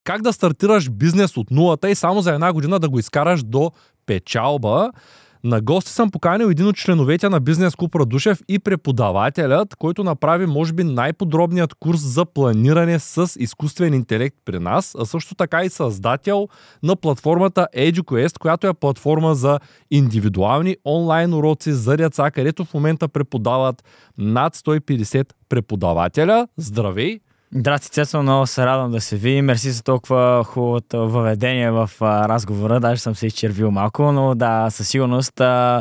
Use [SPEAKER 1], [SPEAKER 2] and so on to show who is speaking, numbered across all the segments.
[SPEAKER 1] как да стартираш бизнес от нулата и само за една година да го изкараш до печалба. На гости съм поканил един от членовете на Бизнес Клуб Радушев и преподавателят, който направи, може би, най-подробният курс за планиране с изкуствен интелект при нас, а също така и създател на платформата EduQuest, която е платформа за индивидуални онлайн уроци за деца, където в момента преподават над 150 преподавателя. Здравей!
[SPEAKER 2] Здрасти, Цецо, много се радвам да се видим. Мерси за толкова хубавото въведение в разговора. Даже съм се изчервил малко, но да, със сигурност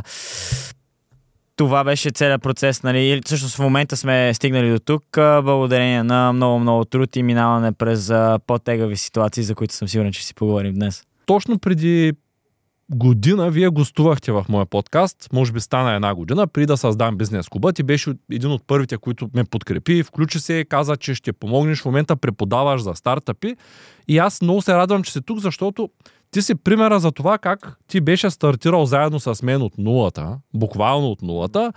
[SPEAKER 2] това беше целият процес. Нали? Всъщност в момента сме стигнали до тук, благодарение на много труд и минаване през по-тегави ситуации, за които съм сигурен, че си поговорим днес.
[SPEAKER 1] Точно преди година вие гостувахте в моя подкаст, може би стана една година, преди да създам Бизнес Клуба. Ти беше един от първите, които ме подкрепи, включи се и каза, че ще помогнеш, в момента преподаваш за стартъпи. И аз много се радвам, че си тук, защото ти си примера за това как ти беше стартирал заедно с мен от нулата, буквално от нулата.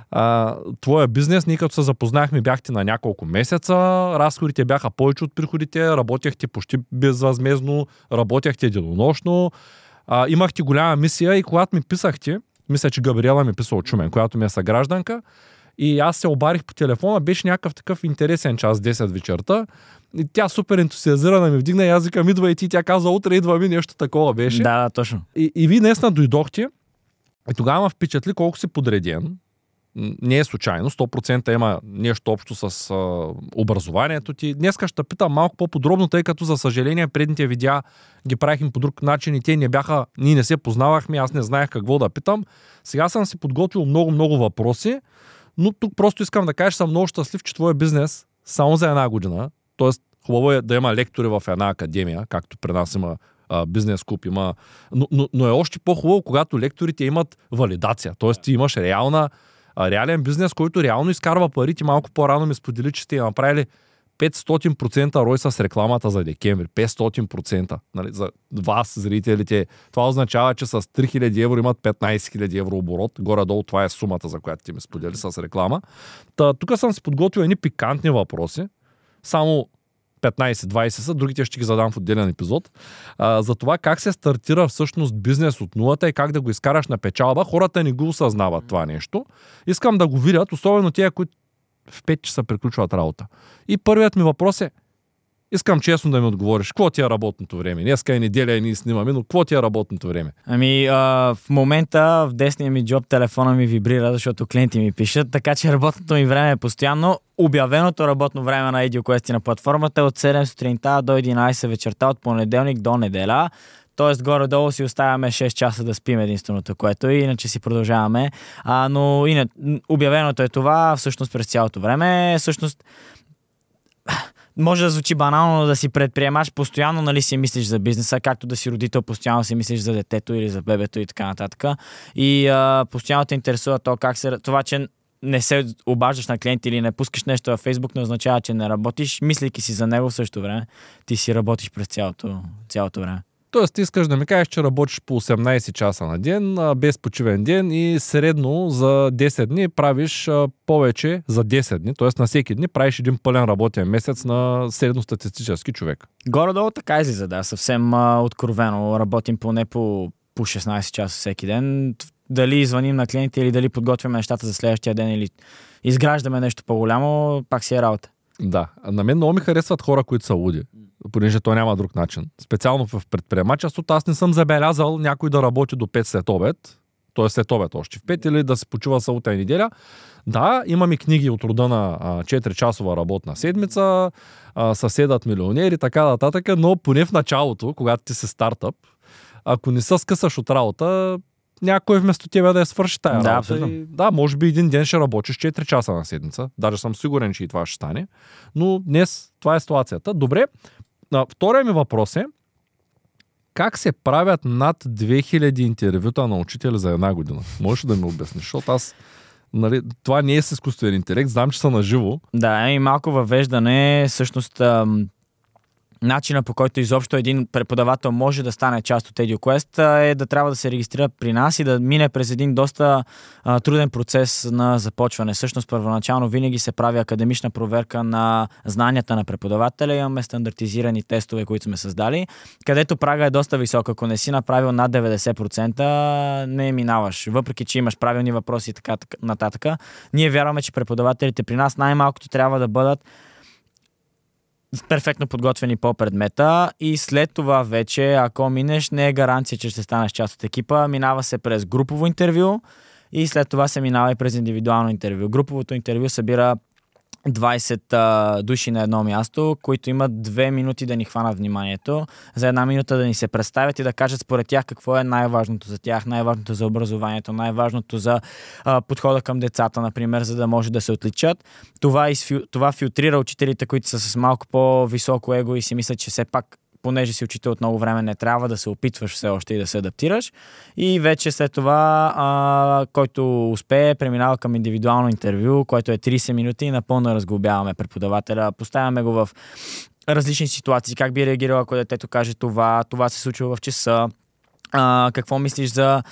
[SPEAKER 1] Твоя бизнес, ние като се запознахме, бяхте на няколко месеца, разходите бяха повече от приходите, работехте почти безвъзмездно, работехте денонощно. Имахте голяма мисия и когато ми писахте, мисля, че Габриела ми писа от Шумен, която ми е съгражданка, и аз се обарих по телефона, беше някакъв такъв интересен час, 10 вечерта, и тя супер ентусиазирана ми вдигна и аз викам, идва и ти, тя каза, утре идва ми, нещо такова беше.
[SPEAKER 2] Да, точно.
[SPEAKER 1] И вие днесна дойдохте и тогава ме впечатли колко си подреден. Не е случайно, 100% има нещо общо с образованието ти. Днеска ще питам малко по-подробно, тъй като за съжаление предните видеа ги правихме по друг начин и те ние не се познавахме, аз не знаех какво да питам. Сега съм си подготвил много въпроси, но тук просто искам да кажа, че съм много щастлив, че твой бизнес само за една година, т.е. хубаво е да има лектори в една академия, както при нас има бизнес клуб, има, но е още по-хубаво, когато лекторите имат валидация, т.е. ти имаш реален бизнес, който реално изкарва пари. Ти малко по-рано ми сподели, че сте направили 500% рой с рекламата за декември. 500%. Нали, за вас, зрителите. Това означава, че с 3000 евро имат 15 000 евро оборот. Горе-долу това е сумата, за която ти ми сподели с реклама. Тук съм си подготвил едни пикантни въпроси. Само 15-20 са, другите ще ги задам в отделен епизод. За това как се стартира всъщност бизнес от нулата и как да го изкараш на печалба. Хората не го осъзнават това нещо. Искам да го видят, особено тия, които в 5 часа приключват работа. И първият ми въпрос е, искам честно да ми отговориш, какво ти е работното време? Днеска е неделя и ние снимаме, но какво ти е работното време?
[SPEAKER 2] В момента в десния ми джоб телефона ми вибрира, защото клиенти ми пишат, така че работното ми време е постоянно. Обявеното работно време на EduQuest на платформата е от 7 сутринта до 11 вечерта, от понеделник до неделя. Тоест горе-долу си оставяме 6 часа да спим единственото, което и иначе си продължаваме. Но обявеното е това всъщност през цялото време. Всъщност може да звучи банално, да си предприемач, постоянно нали си мислиш за бизнеса, както да си родител, постоянно си мислиш за детето или за бебето и така нататък. И постоянно те интересува това, че не се обаждаш на клиенти или не пускаш нещо във Facebook, не означава, че не работиш.Мислейки си за него в същото време, ти си работиш през цялото време.
[SPEAKER 1] Тоест ти искаш да ми кажеш, че работиш по 18 часа на ден, без почивен ден и средно за 10 дни правиш повече за 10 дни, т.е. на всеки дни правиш един пълен работен месец на средностатистически човек.
[SPEAKER 2] Горе-долу така излиза, да, съвсем откровено. Работим поне по 16 часа всеки ден. Дали звъним на клиенти или дали подготвяме нещата за следващия ден или изграждаме нещо по-голямо, пак си е работа.
[SPEAKER 1] Да, на мен много ми харесват хора, които са луди, понеже то няма друг начин. Специално в предприемачеството аз не съм забелязал някой да работи до 5 след обед, т.е. след обед още в 5 или да се почива събота и неделя. Да, имаме книги от рода на 4-часова работна седмица, съседът милионери, така нататък, но поне в началото, когато ти си стартъп, ако не се скъсаш от работа, някой вместо тебе да я свърши тая работа. Да, може би един ден ще работиш 4 часа на седмица. Даже съм сигурен, че и това ще стане. Но днес това е ситуацията. Добре, втория ми въпрос е, как се правят над 2000 интервюта на учители за една година? Можеш да ми обясниш? Защото аз, нали, това не е с изкуствен интелект, знам, че са на живо.
[SPEAKER 2] Да, и малко въвеждане, всъщност начина, по който изобщо един преподавател може да стане част от EduQuest, е да трябва да се регистрира при нас и да мине през един доста труден процес на започване. Всъщност, първоначално винаги се прави академична проверка на знанията на преподавателя. Имаме стандартизирани тестове, които сме създали, където прага е доста висок. Ако не си направил над 90%, не минаваш. Въпреки че имаш правилни въпроси и така нататък. Ние вярваме, че преподавателите при нас най-малкото трябва да бъдат перфектно подготвени по предмета и след това вече, ако минеш, не е гаранция, че ще станеш част от екипа. Минава се през групово интервю и след това се минава и през индивидуално интервю. Груповото интервю събира 20 души на едно място, които имат 2 минути да ни хванат вниманието, за 1 минута да ни се представят и да кажат според тях какво е най-важното за тях, най-важното за образованието, най-важното за подхода към децата, например, за да може да се отличат. Това филтрира учителите, които са с малко по-високо его и си мислят, че все пак понеже си учител от много време, не трябва да се опитваш все още и да се адаптираш. И вече след това, който успее, преминава към индивидуално интервю, което е 30 минути и напълно разглобяваме преподавателя. Поставяме го в различни ситуации, как би реагирал, ако детето каже това се случва в часа. Какво мислиш за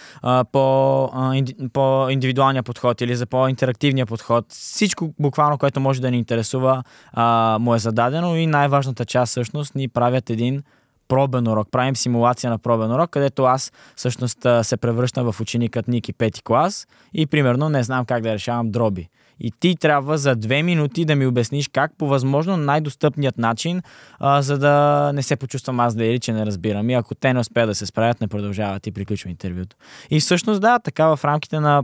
[SPEAKER 2] по-индивидуалния подход или за по-интерактивния подход. Всичко буквално, което може да ни интересува, му е зададено и най-важната част всъщност ни правят един пробен урок. Правим симулация на пробен урок, където аз всъщност се превръщам в ученикът Ники 5-ти клас и примерно не знам как да решавам дроби. И ти трябва за 2 минути да ми обясниш как по възможно най-достъпният начин, за да не се почувствам аз да или че не разбирам. И ако те не успеят да се справят, не продължават и приключва интервюто. И всъщност да, така в рамките на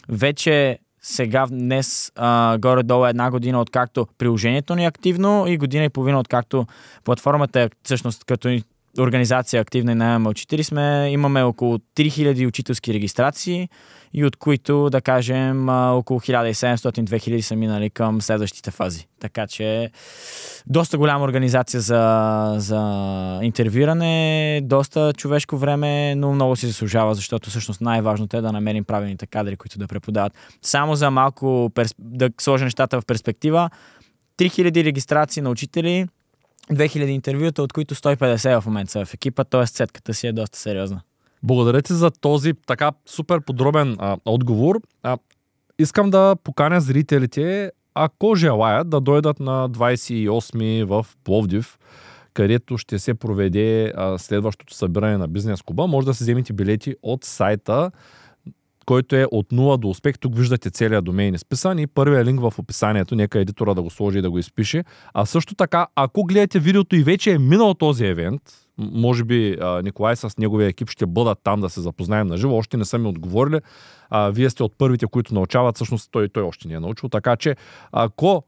[SPEAKER 2] вече сега днес горе-долу 1 година откакто приложението ни е активно и 1.5 години откакто платформата е всъщност като организация активна и наемаме учители, имаме около 3000 учителски регистрации и от които, да кажем, около 1700-2000 са минали към следващите фази. Така че доста голяма организация за интервюиране, доста човешко време, но много си заслужава, защото всъщност най-важното е да намерим правилните кадри, които да преподават. Само за малко да сложа нещата в перспектива, 3000 регистрации на учители, 2000 интервюта, от които 150 в момента са в екипа, т.е. сетката си е доста сериозна.
[SPEAKER 1] Благодаря ти за този така супер подробен отговор. Искам да поканя зрителите, ако желаят, да дойдат на 28 в Пловдив, където ще се проведе следващото събиране на Бизнес клуба. Може да си вземете билети от сайта, който е от 0 до успех. Тук виждате целият домейн изписан и първият линк в описанието. Нека едитора да го сложи и да го изпише. А също така, ако гледате видеото и вече е минал този евент, може би Николай с неговия екип ще бъдат там да се запознаем на живо. Още не са ми отговорили. Вие сте от първите, които научават. Всъщност той още не е научил. Така че, ако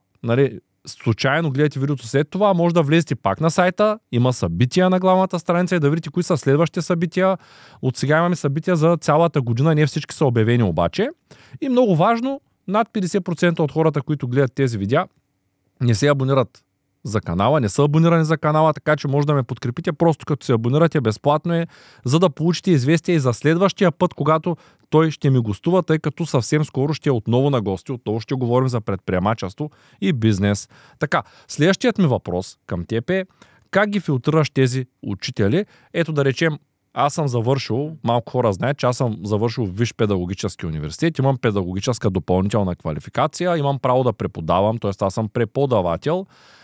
[SPEAKER 1] случайно гледате видеото след това, може да влезете пак на сайта. Има събития на главната страница и да видите кои са следващите събития. От сега имаме събития за цялата година. Не всички са обявени обаче. И много важно, над 50% от хората, които гледат тези видеа, не се абонират за канала, не са абонирани за канала, така че може да ме подкрепите. Просто като се абонирате, безплатно е, за да получите известие и за следващия път, когато той ще ми гостува, тъй като съвсем скоро ще е отново на гости, отново ще говорим за предприемачество и бизнес. Така, следващият ми въпрос към теб е: как ги филтрираш тези учители? Ето да речем, аз съм завършил, малко хора знаят, че аз съм завършил Висш педагогически университет, имам педагогическа допълнителна квалификация, имам право да преподавам, т.е. аз съм преподавател.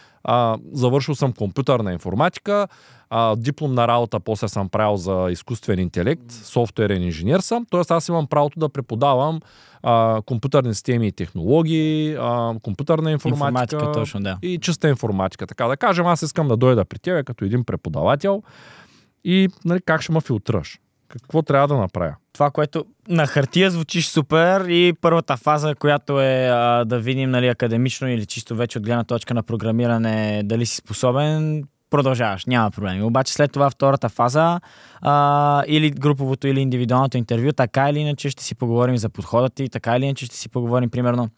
[SPEAKER 1] Завършил съм компютърна информатика, дипломна работа после съм правил за изкуствен интелект, софтуерен инженер съм, т.е. аз имам правото да преподавам компютърни системи и технологии, компютърна информатика
[SPEAKER 2] точно, да.
[SPEAKER 1] И чиста информатика. Така да кажем, аз искам да дойда при тебе като един преподавател и как ще ме филтраш? Какво трябва да направя?
[SPEAKER 2] Това, което на хартия звучиш супер и първата фаза, която е да видим академично или чисто вече от гледна точка на програмиране дали си способен, продължаваш, няма проблеми. Обаче след това втората фаза или груповото или индивидуалното интервю, така или иначе ще си поговорим за подхода ти, така или иначе ще си поговорим примерно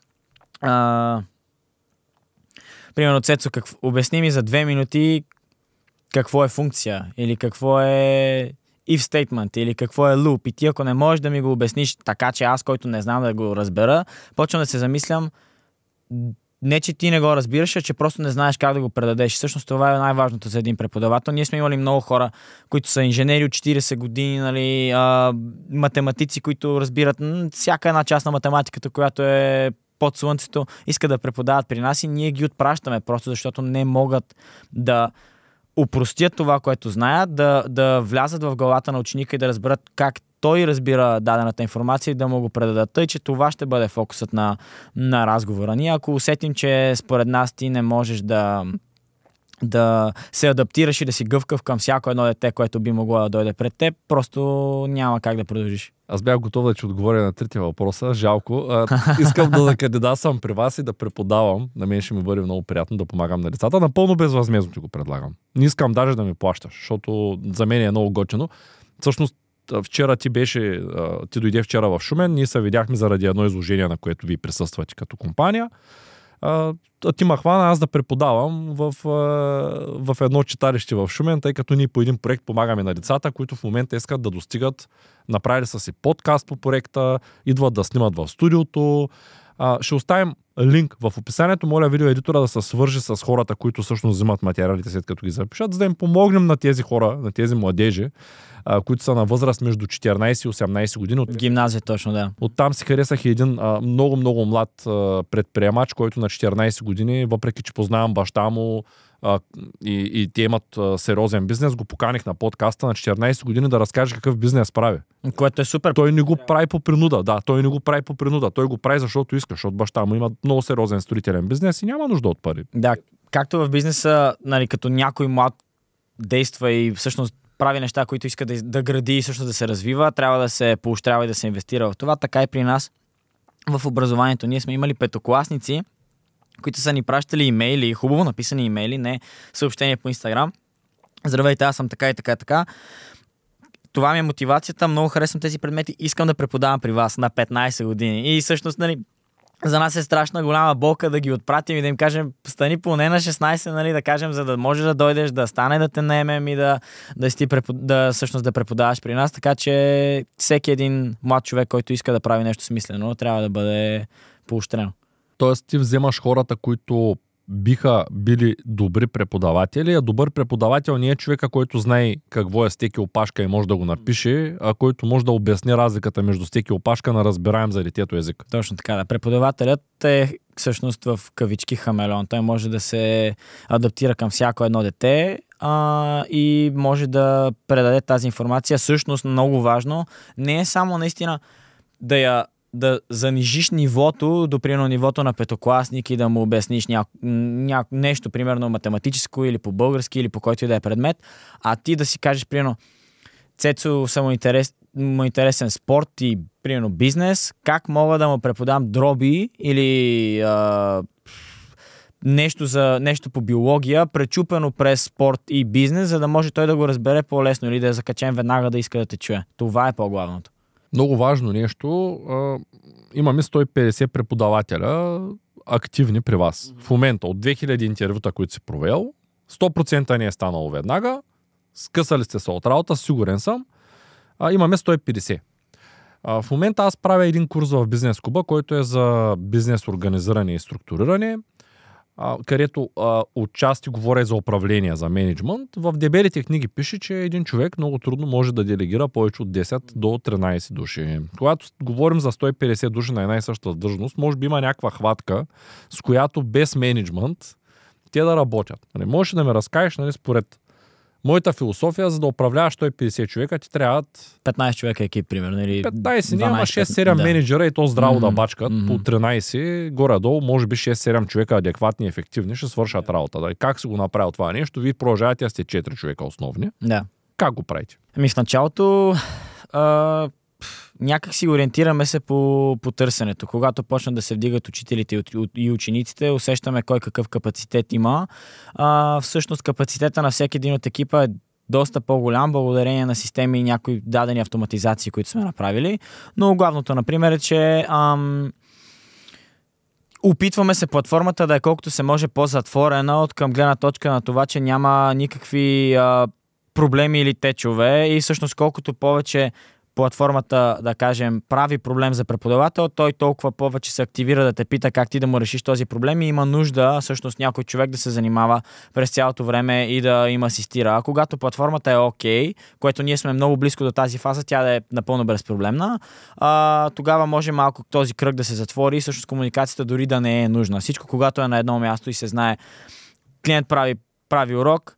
[SPEAKER 2] Цецо, обясни ми за 2 минути какво е функция или какво е if statement или какво е loop и ти ако не можеш да ми го обясниш така, че аз, който не знам да го разбера, почвам да се замислям не, че ти не го разбираш, а че просто не знаеш как да го предадеш. Всъщност това е най-важното за един преподавател. Ние сме имали много хора, които са инженери от 40 години, нали, математици, които разбират всяка една част на математиката, която е под слънцето, искат да преподават при нас и ние ги отпращаме просто защото не могат да упростят това, което знаят, да влязат в главата на ученика и да разберат как той разбира дадената информация и да му го предадат. Тъй, че това ще бъде фокусът на разговора. Ние ако усетим, че според нас ти не можеш да се адаптираш и да си гъвкав към всяко едно дете, което би могло да дойде пред теб, просто няма как да продължиш.
[SPEAKER 1] Аз бях готов да отговоря на третия въпроса. Жалко. Искам да кандидатствам при вас и да преподавам. На мен ще ми бъде много приятно да помагам на децата. Напълно безвъзмездно ти го предлагам. Не искам даже да ми плащаш, защото за мен е много готино. Всъщност, вчера ти дойде вчера в Шумен, ние се видяхме заради едно изложение, на което ви присъствате като компания. Ти ме хвана аз да преподавам в едно читалище в Шумен, тъй като ние по един проект помагаме на децата, които в момента искат да достигат, направили са си подкаст по проекта, идват да снимат в студиото. Ще оставим линк в описанието. Моля видеоедитора да се свържи с хората, които всъщност взимат материалите след като ги запишат, за да им помогнем на тези хора, на тези младежи, които са на възраст между 14 и 18 години.
[SPEAKER 2] В гимназия точно, да.
[SPEAKER 1] Оттам си харесах един много млад предприемач, който на 14 години, въпреки че познавам баща му и те имат сериозен бизнес, го поканих на подкаста на 14 години да разкаже какъв бизнес прави.
[SPEAKER 2] Което е супер.
[SPEAKER 1] Той не го прави по принуда. Да, той не го прави по принуда. Той го прави защото иска, защото баща му има много сериозен строителен бизнес и няма нужда от пари.
[SPEAKER 2] Да, както в бизнеса, нали, като някой млад действа и всъщност прави неща, които иска да гради и всъщност да се развива, трябва да се поощрява и да се инвестира в това. Така и при нас в образованието. Ние сме имали петокласници, които са ни пращали имейли, хубаво написани имейли, не съобщения по Инстаграм. Здравейте, аз съм така и така и така. Това ми е мотивацията, много харесвам тези предмети, искам да преподавам при вас на 15 години. И всъщност, нали, за нас е страшна голяма болка да ги отпратим и да им кажем, стани поне на 16, нали, да кажем, за да можеш да дойдеш, да стане да те наемем и всъщност да преподаваш при нас. Така че всеки един млад човек, който иска да прави нещо смислено, трябва да бъде поощрено.
[SPEAKER 1] Тоест ти вземаш хората, които биха били добри преподаватели, а добър преподавател не е човека, който знае какво е стек и опашка и може да го напише, а който може да обясни разликата между стек и опашка на разбираем за детето език.
[SPEAKER 2] Точно така, да. Преподавателят е всъщност в кавички хамелеон. Той може да се адаптира към всяко едно дете и може да предаде тази информация. Всъщност много важно. Не е само наистина да занижиш нивото до примерно нивото на петокласник и да му обясниш нещо, примерно математическо или по български или по който и да е предмет, а ти да си кажеш, примерно, Цецо му интересен спорт и примерно бизнес, как мога да му преподам дроби или нещо по биология, пречупено през спорт и бизнес, за да може той да го разбере по-лесно или да е закачен веднага да иска да те чуе. Това е по-главното.
[SPEAKER 1] Много важно нещо. Имаме 150 преподавателя активни при вас. В момента от 2000 интервюта, които си провел, 100% не е станало веднага. Скъсали сте се от работа, сигурен съм. Имаме 150. В момента аз правя един курс в Бизнес клуба, който е за бизнес организиране и структуриране, където отчасти говоря за управление, за менеджмент. В дебелите книги пише, че един човек много трудно може да делегира повече от 10 до 13 души. Когато говорим за 150 души на една и съща длъжност, може би има някаква хватка, с която без менеджмент те да работят. Можеш да ме разкажеш, според моята философия, за да управляваш 150 човека, ти трябват
[SPEAKER 2] 15 човека екип, примерно. Или
[SPEAKER 1] 15, няма 6-7 менеджера и то здраво да бачкат. По 13, горе-долу, може би 6-7 човека адекватни и ефективни ще свършат работа. Да. Как си го направил това нещо? Вие продължавате да сте 4 човека основни.
[SPEAKER 2] Да.
[SPEAKER 1] Как го правите?
[SPEAKER 2] В началото някак си ориентираме се по търсенето. Когато почнат да се вдигат учителите и учениците, усещаме кой какъв капацитет има. Всъщност капацитета на всеки един от екипа е доста по-голям, благодарение на системи и някои дадени автоматизации, които сме направили. Но главното, например, е, че опитваме се платформата да е колкото се може по-затворена от към гледна точка на това, че няма никакви проблеми или течове и всъщност колкото повече платформата, да кажем, прави проблем за преподавател, той толкова повече се активира да те пита как ти да му решиш този проблем и има нужда всъщност някой човек да се занимава през цялото време и да им асистира. А когато платформата е окей, което ние сме много близко до тази фаза, тя да е напълно безпроблемна, тогава може малко този кръг да се затвори и всъщност комуникацията дори да не е нужна. Всичко, когато е на едно място и се знае, клиент прави урок,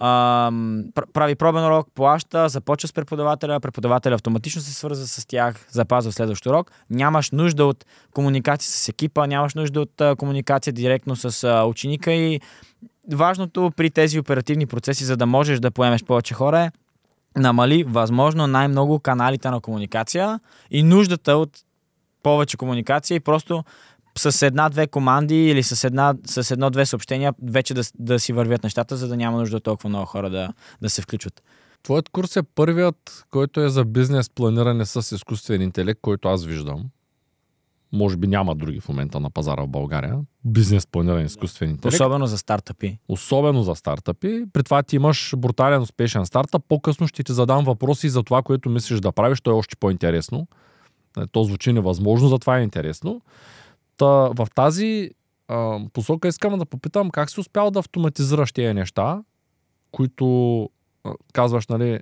[SPEAKER 2] прави пробен урок, плаща, започва с преподавателя автоматично се свърза с тях, запазва следващ урок. Нямаш нужда от комуникация с екипа, нямаш нужда от комуникация директно с ученика и важното при тези оперативни процеси, за да можеш да поемеш повече хора е намали възможно най-много каналите на комуникация и нуждата от повече комуникация и просто с една-две команди или с едно-две съобщения вече да си вървят нещата, за да няма нужда от толкова много хора да се включват.
[SPEAKER 1] Твоят курс е първият, който е за бизнес планиране с изкуствен интелект, който аз виждам. Може би няма други в момента на пазара в България. Бизнес планиране с изкуствен интелект.
[SPEAKER 2] Особено за стартъпи.
[SPEAKER 1] Особено за стартъпи. При това ти имаш брутален успешен стартъп. По-късно ще ти задам въпроси за това, което мислиш да правиш. То е още по-интересно. То звучи невъзможно, затова е интересно. В тази посока искам да попитам как си успял да автоматизираш тези неща, които казваш, нали,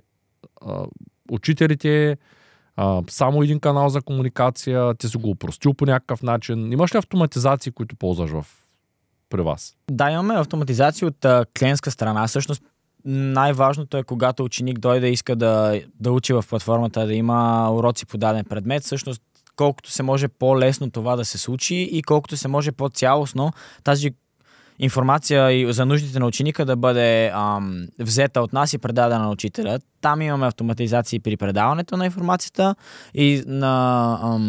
[SPEAKER 1] учителите, само един канал за комуникация, ти си го упростил по някакъв начин. Имаш ли автоматизации, които ползваш при вас?
[SPEAKER 2] Да, имаме автоматизации от клиентска страна. Всъщност най-важното е, когато ученик дойде и иска да учи в платформата, да има уроци по даден предмет, всъщност колкото се може по-лесно това да се случи и колкото се може по-цялостно тази информация и за нуждите на ученика да бъде взета от нас и предадена на учителя. Там имаме автоматизации при предаването на информацията и на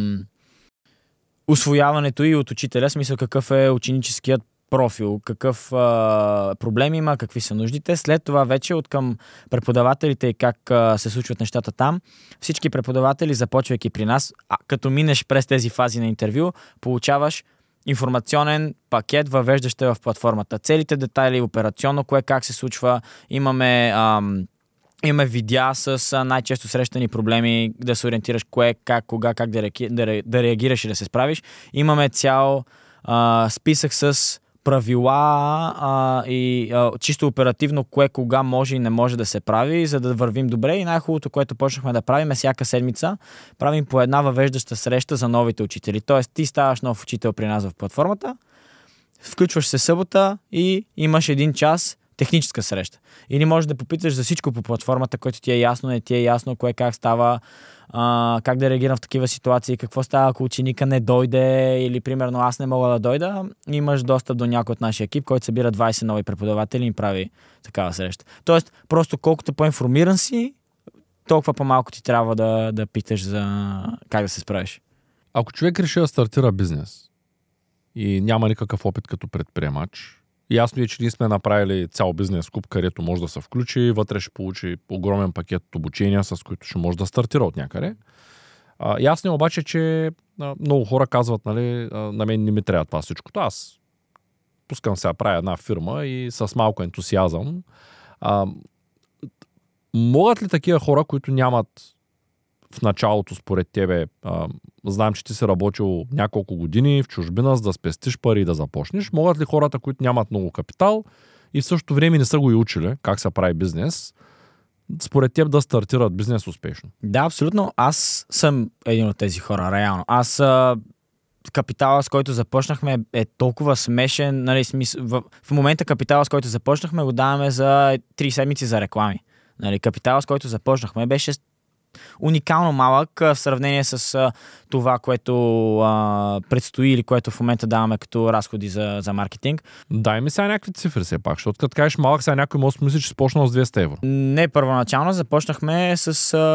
[SPEAKER 2] усвояването и от учителя, смисъл какъв е ученическият профил, какъв проблем има, какви са нуждите. След това вече от към преподавателите и как се случват нещата там. Всички преподаватели, започвайки при нас, като минеш през тези фази на интервю, получаваш информационен пакет, въвеждащ в платформата. Целите детайли, операционно, кое как се случва. Имаме видеа с най-често срещани проблеми, да се ориентираш кое, как, кога, как да реагираш и да се справиш. Имаме цял списък с правила и чисто оперативно кое кога може и не може да се прави, за да вървим добре. И най-хубавото, което почнахме да правим е всяка седмица правим по една въвеждаща среща за новите учители. Тоест ти ставаш нов учител при нас в платформата, включваш се събота и имаш един час техническа среща. Или можеш да попиташ за всичко по платформата, което ти е ясно, не ти е ясно, кое как става, как да реагирам в такива ситуации, какво става, ако ученика не дойде или примерно аз не мога да дойда, имаш достъп до някой от нашия екип, който събира 20 нови преподаватели и прави такава среща. Тоест, просто колкото по-информиран си, толкова по-малко ти трябва да питаш за как да се справиш.
[SPEAKER 1] Ако човек реши да стартира бизнес и няма никакъв опит като предприемач, ясно е, че ние сме направили цял бизнес клуб, където може да се включи, вътре ще получи огромен пакет от обучения, с които ще може да стартира от някъде. Ясно е обаче, че много хора казват, нали, на мен не ми трябва това всичкото. Аз пускам сега правя една фирма и с малко ентусиазъм. Могат ли такива хора, които нямат в началото според тебе, знам, че ти си работил няколко години в чужбина, за да спестиш пари и да започнеш, могат ли хората, които нямат много капитал и в същото време не са го и учили как се прави бизнес, според теб да стартират бизнес успешно?
[SPEAKER 2] Да, абсолютно. Аз съм един от тези хора, реално. Аз капитала, с който започнахме, е толкова смешен. Нали, в момента капитала, с който започнахме, го даваме за 3 седмици за реклами. Нали, капитала, с който започнахме, беше уникално малък в сравнение с това, което предстои или което в момента даваме като разходи за маркетинг.
[SPEAKER 1] Дай ми сега някакви цифри все пак, защото като кажеш малък, сега някой може да мисли, че спочнал с 200 евро.
[SPEAKER 2] Не, първоначално започнахме с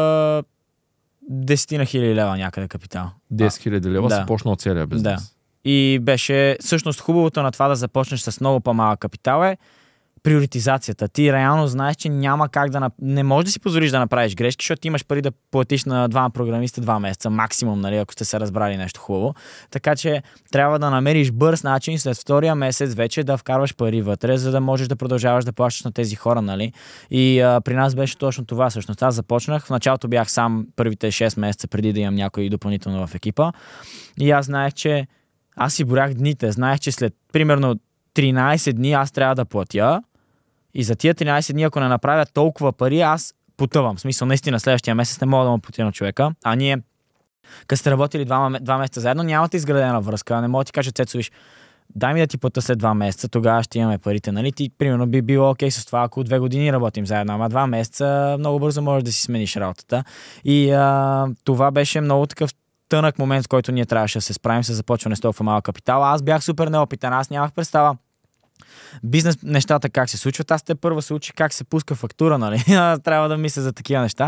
[SPEAKER 2] 10 хиляди лева някъде капитал.
[SPEAKER 1] 10 хиляди лева си почнал целия бизнес.
[SPEAKER 2] Да. И беше всъщност хубавото на това да започнеш с много по-малък капитал е приоритизацията. Ти реално знаеш, че няма как не можеш да си позволиш да направиш грешки, защото имаш пари да платиш на двама програмиста 2 месеца максимум, нали, ако сте се разбрали нещо хубаво. Така че трябва да намериш бърз начин след втория месец вече да вкарваш пари вътре, за да можеш да продължаваш да плащаш на тези хора, нали. И при нас беше точно това. Всъщност аз започнах, в началото бях сам първите 6 месеца преди да имам някой допълнително в екипа. И аз знаех, че аз си борях дните. Знаех, че след примерно 13 дни аз трябва да платя. И за тия 13 дни, ако не направя толкова пари, аз потъвам. В смисъл, наистина, следващия месец не мога да му платя на човека. А ние, като сте работили 2 месеца заедно, нямате изградена връзка. Не мога да ти кажа, Цецо, виж, дай ми да ти платя след 2 месеца, тогава ще имаме парите, нали? Ти, примерно, би било окей с това, ако 2 години работим заедно, ама 2 месеца много бързо можеш да си смениш работата. И това беше много такъв тънък момент, в който ние трябваше да се справим с започване с толкова малък капитал. Аз бях супер неопитен, аз нямах представа бизнес нещата как се случват. Аз те първо се учи как се пуска фактура, нали? Трябва да мисля за такива неща.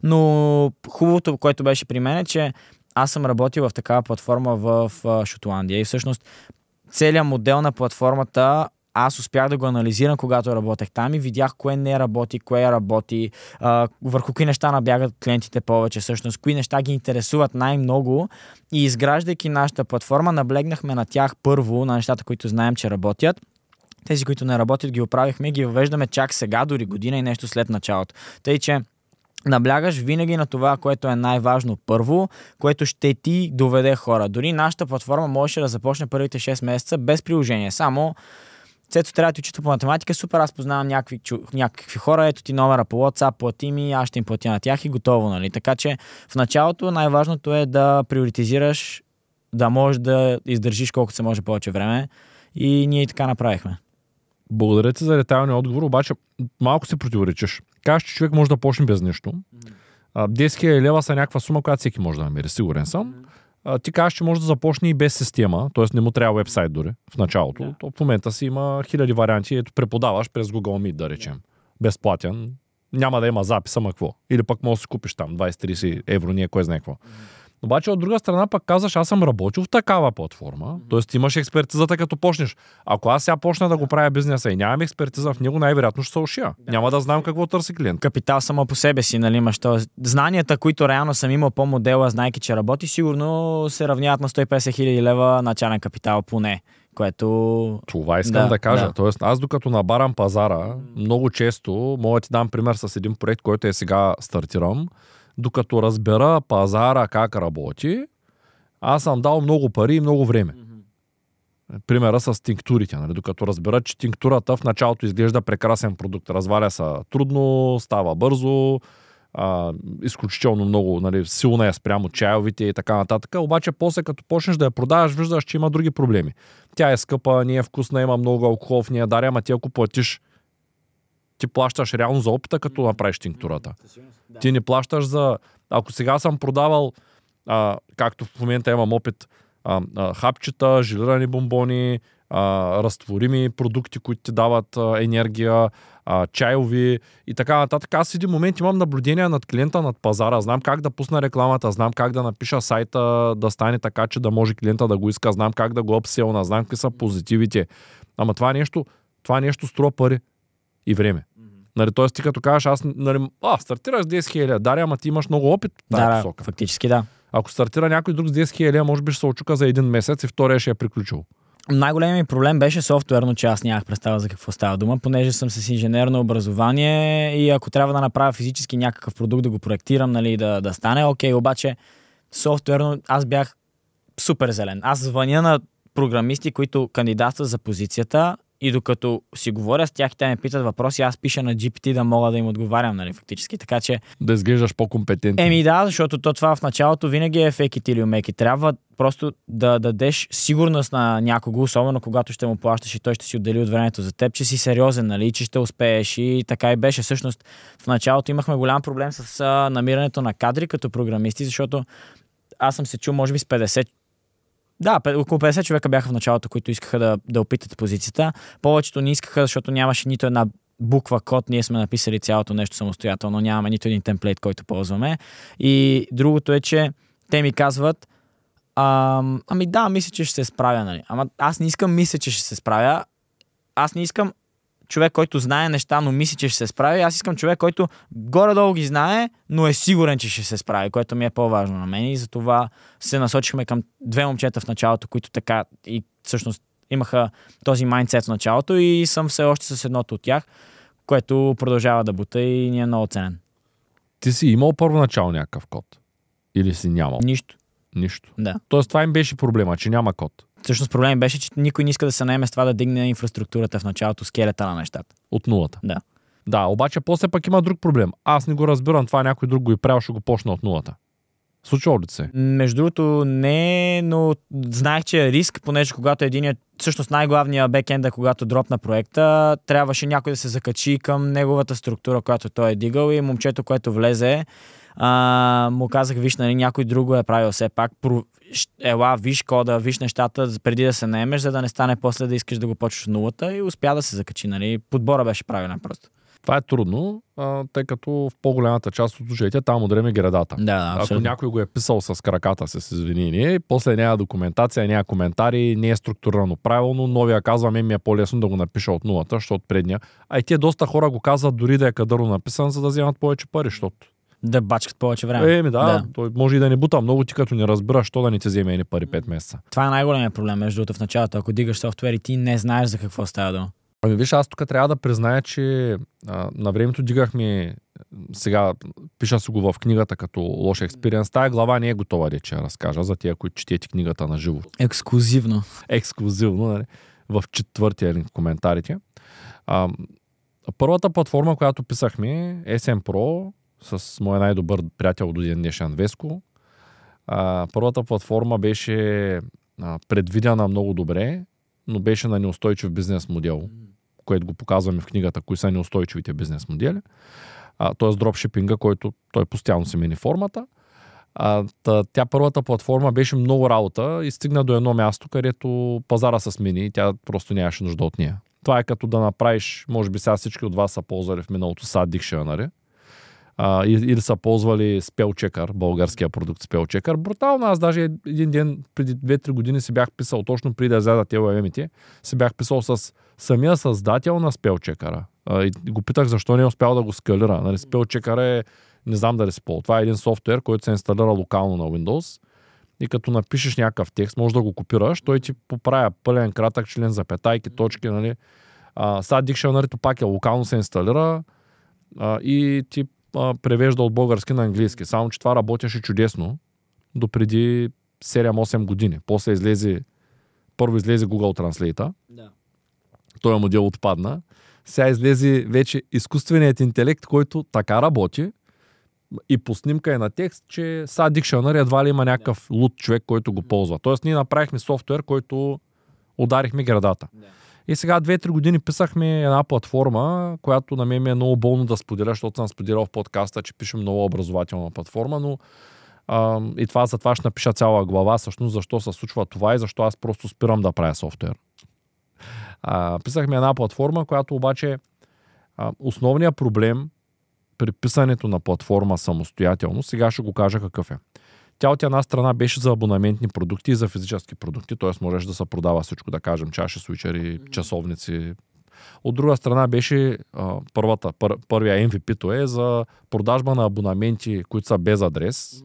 [SPEAKER 2] Но хубавото, което беше при мен е, че аз съм работил в такава платформа в Шотландия и всъщност целият модел на платформата аз успях да го анализирам, когато работех там и видях кое не работи, кое работи, върху кои неща набягат клиентите повече, всъщност кои неща ги интересуват най-много и изграждайки нашата платформа, наблегнахме на тях първо, на нещата, които знаем, че работят. Тези, които не работят, ги оправихме, ги въвеждаме чак сега, дори година и нещо след началото. Тъй, че наблягаш винаги на това, което е най-важно първо, което ще ти доведе хора. Дори нашата платформа можеше да започне първите 6 месеца без приложение. Само Цето трябва да ти учите по математика, супер, аз познавам някакви хора, ето ти номера по WhatsApp, плати ми, аз ще им платя на тях и готово, нали? Така че в началото най-важното е да приоритизираш, да можеш да издържиш колкото се може повече време и ние и така направихме.
[SPEAKER 1] Благодаря ти за детайлния отговор, обаче малко се противоречиш. Кажеш, че човек може да почне без нещо. 10 000 лева са някаква сума, която всеки може да намери, сигурен съм. Ти кажеш, че може да започне и без система, т.е. не му трябва уебсайт дори в началото. Да. То в момента си има хиляди варианти, ето преподаваш през Google Meet, да речем. Безплатен. Няма да има запис, ама какво. Или пък можеш да си купиш там 20-30 евро, ние кой знае какво. Обаче от друга страна пък казваш, аз съм работил в такава платформа, т.е. имаш експертизата като почнеш. Ако аз сега почна да го правя бизнеса и нямам експертиза в него, най-вероятно ще се ушия. Да. Няма да знам какво търси клиент.
[SPEAKER 2] Капитал само по себе си, нали имаш това. Знанията, които реално съм имал по модела, знайки, че работи, сигурно се равняват на 150 000 лева начален капитал поне. Което...
[SPEAKER 1] Това искам да кажа. Да. Тоест, аз докато набарам пазара, много често, мога да ти дам пример с един проект, който е сега стартирам, докато разбера пазара как работи, аз съм дал много пари и много време. Примера с тинктурите. Нали? Докато разбера, че тинктурата в началото изглежда прекрасен продукт. Разваля се трудно, става бързо, изключително много, нали, силна е спрямо чайовите и така нататък. Обаче после като почнеш да я продаваш, виждаш, че има други проблеми. Тя е скъпа, не е вкусна, има много алкохол в нея, даря, ама ти ако платиш, ти плащаш реално за опита, като направиш тинктурата. Да. Ти не плащаш за... Ако сега съм продавал, както в момента имам опит, хапчета, желирани бомбони, разтворими продукти, които ти дават енергия, чайови и така нататък. Аз в един момент имам наблюдение над клиента, над пазара. Знам как да пусна рекламата, знам как да напиша сайта, да стане така, че да може клиента да го иска, знам как да го апселна, знам какви са позитивите. Ама това нещо струва пари и време. Нали, т.е. ти като кажеш, аз стартираш с 10 000, Дария, ама ти имаш много опит в тази посока.
[SPEAKER 2] Фактически да.
[SPEAKER 1] Ако стартира някой друг с 10 000, може би ще се очука за един месец и втория ще е приключил.
[SPEAKER 2] Най-големият ми проблем беше софтуерно, че аз нямах представа за какво става дума, понеже съм с инженерно образование и ако трябва да направя физически някакъв продукт да го проектирам, нали, да стане, окей, обаче софтуерно аз бях супер зелен. Аз звъня на програмисти, които кандидатстват за позицията и докато си говоря с тях и те ме питат въпроси, аз пиша на GPT да мога да им отговарям, нали, фактически. Така че...
[SPEAKER 1] Да изглеждаш по-компетентен.
[SPEAKER 2] Да, защото това в началото винаги е fake it или make it. Трябва просто да дадеш сигурност на някого, особено когато ще му плащаш и той ще си отдели от времето за теб, че си сериозен, нали, че ще успееш и така и беше. Всъщност в началото имахме голям проблем с намирането на кадри като програмисти, защото аз съм се чул може би с 50. Да, около 50 човека бяха в началото, които искаха да опитат позицията. Повечето не искаха, защото нямаше нито една буква код. Ние сме написали цялото нещо самостоятелно. Нямаме нито един темплейт, който ползваме. И другото е, че те ми казват мисля, че ще се справя. Нали? Ама аз не искам мисля, че ще се справя. Аз не искам човек, който знае неща, но мисли, че ще се справи. Аз искам човек, който горе-долу ги знае, но е сигурен, че ще се справи, което ми е по-важно на мен. И затова се насочихме към две момчета в началото, които така и всъщност имаха този майндсет в началото и съм все още с едното от тях, което продължава да бута и ни е много ценен.
[SPEAKER 1] Ти си имал първоначално някакъв код? Или си нямал? Нищо.
[SPEAKER 2] Да.
[SPEAKER 1] Тоест това им беше проблема, че няма код.
[SPEAKER 2] Всъщност проблем беше, че никой не иска да се наеме с това да дигне инфраструктурата в началото, скелета на нещата.
[SPEAKER 1] От нулата.
[SPEAKER 2] Да.
[SPEAKER 1] Да, обаче после пък има друг проблем. Аз не го разбирам, това някой друг го и правил, ще го почна от нулата. Случвало ли се?
[SPEAKER 2] Между другото не, но знаех, че е риск, понеже когато всъщност най-главният бекенда, когато дропна проекта, трябваше някой да се закачи към неговата структура, която той е дигал и момчето, което влезе, му казах, виж, нали, някой друго е правил все пак, ела, виж кода, виж нещата преди да се наемеш, за да не стане после да искаш да го почваш от нулата и успя да се закачи, нали, подбора беше правилен просто.
[SPEAKER 1] Това е трудно, тъй като в по-голямата част от случаите там удряме градата.
[SPEAKER 2] Да,
[SPEAKER 1] ако някой го е писал с краката с извинение, после няма документация, няма коментари, не е структурирано правилно, новия казва, ми е по-лесно да го напиша от нулата, защото предния. А и те доста хора го казват дори да е кадърно написан, за да вземат повече пари, защото
[SPEAKER 2] да бачкат повече време.
[SPEAKER 1] Той може и да не бута много, ти като не разбираш, що да не ти вземе едни пари 5 месеца.
[SPEAKER 2] Това е най-големият проблем, между другото в началото. Ако дигаш софтуер и ти не знаеш за какво става дума.
[SPEAKER 1] Ами виж, аз тук трябва да призная, че на времето дигахме, сега пиша си го в книгата като лош експириенс. Тая глава не е готова да разкажа за тия, които четете книгата на живо. Ексклузивно, нали? В четвъртия линк в коментарите. Първата платформа, която писахме, SM Pro, с моя най-добър приятел до ден днешен Веско. Първата платформа беше предвидена много добре, но беше на неустойчив бизнес модел, което го показваме в книгата, кои са неустойчивите бизнес модели. Т.е. дропшипинга, който той постоянно се мени формата. Тя първата платформа беше много работа и стигна до едно място, където пазара се смени и тя просто нямаше нужда от нея. Това е като да направиш, може би сега всички от вас са ползвали в миналото SAT Dictionary, или са ползвали Spellchecker, българския продукт Spellchecker. Брутално, аз даже един ден преди 2-3 години си бях писал, точно преди да излязат LLM-ите, си бях писал с самия създател на Spellchecker. И го питах защо не е успял да го скалира. Нали, Spellchecker е, не знам дали си ползва. Това е един софтуер, който се инсталира локално на Windows и като напишеш някакъв текст, може да го копираш, той ти поправя пълен кратък член, запетайки, точки. Нали. SAT Dictionary пак е локално се инсталира и ти превежда от български на английски. Само, че това работеше чудесно до преди 7-8 години. После първо излезе Google Translate. Да. Този модел отпадна. Сега излезе вече изкуственият интелект, който така работи и по снимка е на текст, че SAT Dictionary едва ли има някакъв луд човек, който го ползва. Тоест ние направихме софтуер, който ударихме градата. Да. И сега 2-3 години писахме една платформа, която на мен ми е много болно да споделя, защото съм споделял в подкаста, че пишем много образователна платформа, но и за това ще напиша цяла глава, всъщност защо се случва това и защо аз просто спирам да правя софтуер. Писахме една платформа, която обаче основният проблем при писането на платформа самостоятелно, сега ще го кажа какъв е. Тя от една страна беше за абонаментни продукти и за физически продукти, т.е. можеш да се продава всичко, да кажем, чаши, свичери, часовници. От друга страна беше първия MVP-то е за продажба на абонаменти, които са без адрес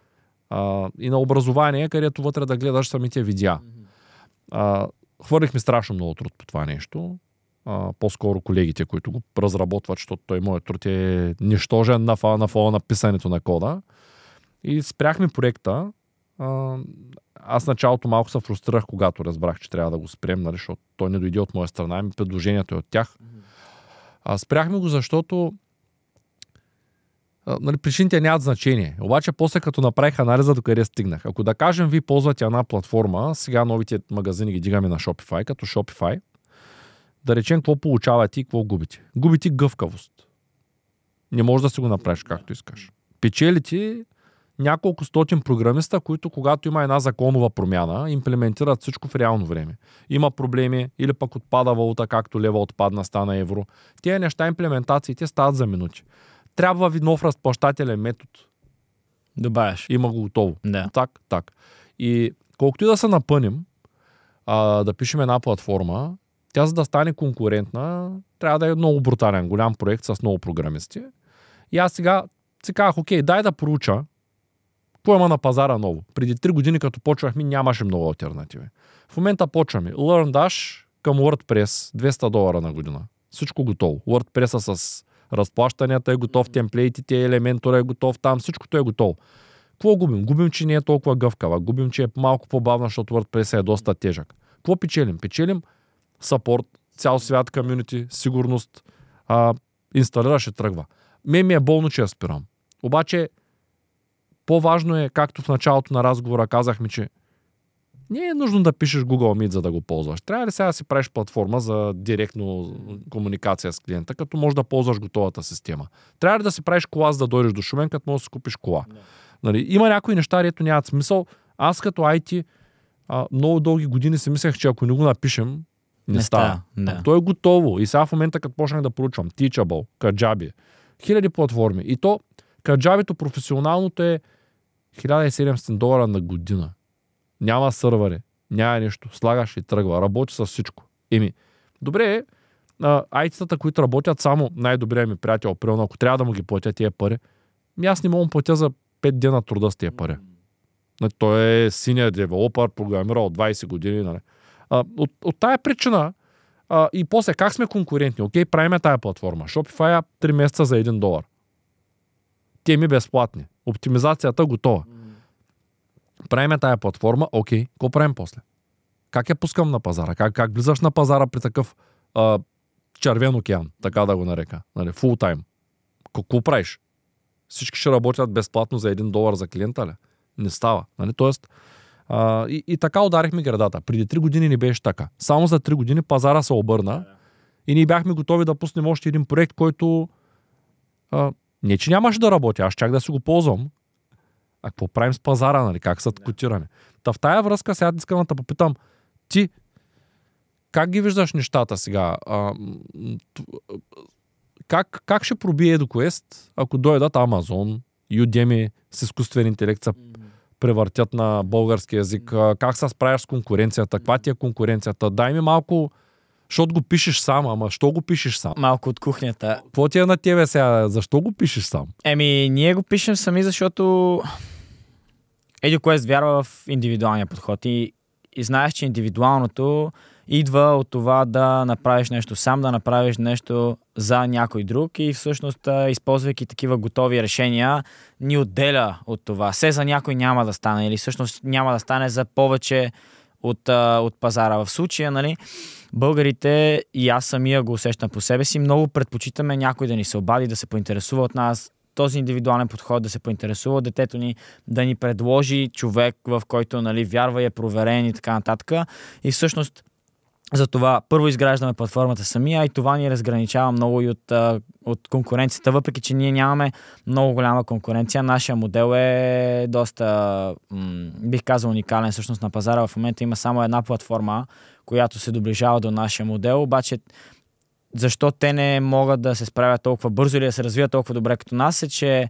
[SPEAKER 1] и на образование, където вътре да гледаш самите видеа. Хвърлихме страшно много труд по това нещо. По-скоро колегите, които го разработват, защото той моят труд е нищожен на фона на писането на кода. И спряхме проекта. Аз началото малко се фрустрирах, когато разбрах, че трябва да го спрем, нали, защото той не дойде от моя страна, и предложението е от тях. Спряхме го, защото нали, причините нямат значение. Обаче после като направих анализа, докъде стигнах. Ако да кажем, вие ползвате една платформа, сега новите магазини ги дигаме на Shopify, като Shopify, да речем какво получавате и какво губите. Губите гъвкавост. Не можеш да си го направиш както искаш. Печелите няколко стотин програмиста, които когато има една законова промяна, имплементират всичко в реално време. Има проблеми или пък отпада валута, както лева отпадна, стана евро. Тези неща, имплементациите стават за минути. Трябва ви нов разплащателен метод.
[SPEAKER 2] Добавяш.
[SPEAKER 1] Има го готово.
[SPEAKER 2] Да.
[SPEAKER 1] Так. И колкото и да се напънем, да пишем една платформа, Тя, за да стане конкурентна, трябва да е много брутален, голям проект с много програмисти. И аз сега си казах, окей, дай да проуча какво има на пазара ново. Преди 3 години, като почвахме, нямаше много алтернативи. В момента почваме. LearnDash към WordPress, $200 на година. Всичко готово. WordPress с разплащанията е готов, темплейтите, елементора е готов, там всичкото е готово. Какво губим? Губим, че не е толкова гъвкава. Губим, че е малко по-бавна, защото WordPress е доста тежък. Какво печелим? Печелим съпорт, цял свят, комюнити, сигурност, инсталираш и тръгва. Мен ми е болно, че я спирам. Обаче, по-важно е, както в началото на разговора казахме, че не е нужно да пишеш Google Meet, за да го ползваш. Трябва ли сега да си правиш платформа за директно комуникация с клиента, като можеш да ползваш готовата система? Трябва ли да си правиш кола, за да дойдеш до Шумен, като можеш да си купиш кола? Нали? Има някои неща, дето нямат смисъл. Аз като IT много дълги години си мислех, че ако не го напишем, не става. Да. То е готово. И сега в момента, като почнах да проучвам Teachable, Kajabi, хиляди платформи. И то Kajabi-то професионалното е $1700 на година. Няма сървъри, няма нищо. Слагаш и тръгва. Работи с всичко. Добре, IT-тата, които работят само най-добрият ми приятел, примерно, ако трябва да му ги платя тия пари, аз не мога да платя за 5 дена труда с тия пари. Той е senior developer, програмирал от 20 години. Нали. От тая причина и после как сме конкурентни? Окей, правиме тая платформа. Shopify 3 месеца за $1. Теми безплатни. Оптимизацията готова. Правиме тая платформа, окей, какво правим после? Как я пускам на пазара? Как влизаш на пазара при такъв червен океан, така да го нарека? Нали, full time. Какво правиш? Всички ще работят безплатно за $1 за клиента ли? Не става. Нали? Тоест, и така ударихме градата. Преди 3 години не беше така. Само за 3 години пазара се обърна и ние бяхме готови да пуснем още един проект, който не че нямаше да работи, аз чак да си го ползвам. А какво правим с пазара, нали? Как са котиране? Та в тая връзка сега искам да те попитам, ти как ги виждаш нещата сега? Как ще пробие EduQuest, ако дойдат Amazon, Udemy с изкуствен интелект се превъртят на български език? Как се справяш с конкуренцията? Каква ти е конкуренцията? Дай ми малко, защото го пишеш сам, ама що го пишеш сам?
[SPEAKER 2] Малко от кухнята.
[SPEAKER 1] Какво ти е на тебе сега? Защо го пишеш сам?
[SPEAKER 2] Ние го пишем сами, защото EduQuest вярва в индивидуалния подход и знаеш, че индивидуалното идва от това да направиш нещо сам, да направиш нещо за някой друг и всъщност, използвайки такива готови решения, ни отделя от това. Все за някой няма да стане или всъщност няма да стане за повече от пазара. В случая, нали, българите, и аз самия го усещам по себе си, много предпочитаме някой да ни се обади, да се поинтересува от нас, този индивидуален подход, да се поинтересува детето ни, да ни предложи човек, в който, нали, вярва и е проверен и така нататък. И всъщност затова първо изграждаме платформата самия и това ни разграничава много и от конкуренцията, въпреки че ние нямаме много голяма конкуренция. Нашия модел е доста, бих казал, уникален всъщност на пазара. В момента има само една платформа, която се доближава до нашия модел, обаче защо те не могат да се справят толкова бързо или да се развият толкова добре като нас е, че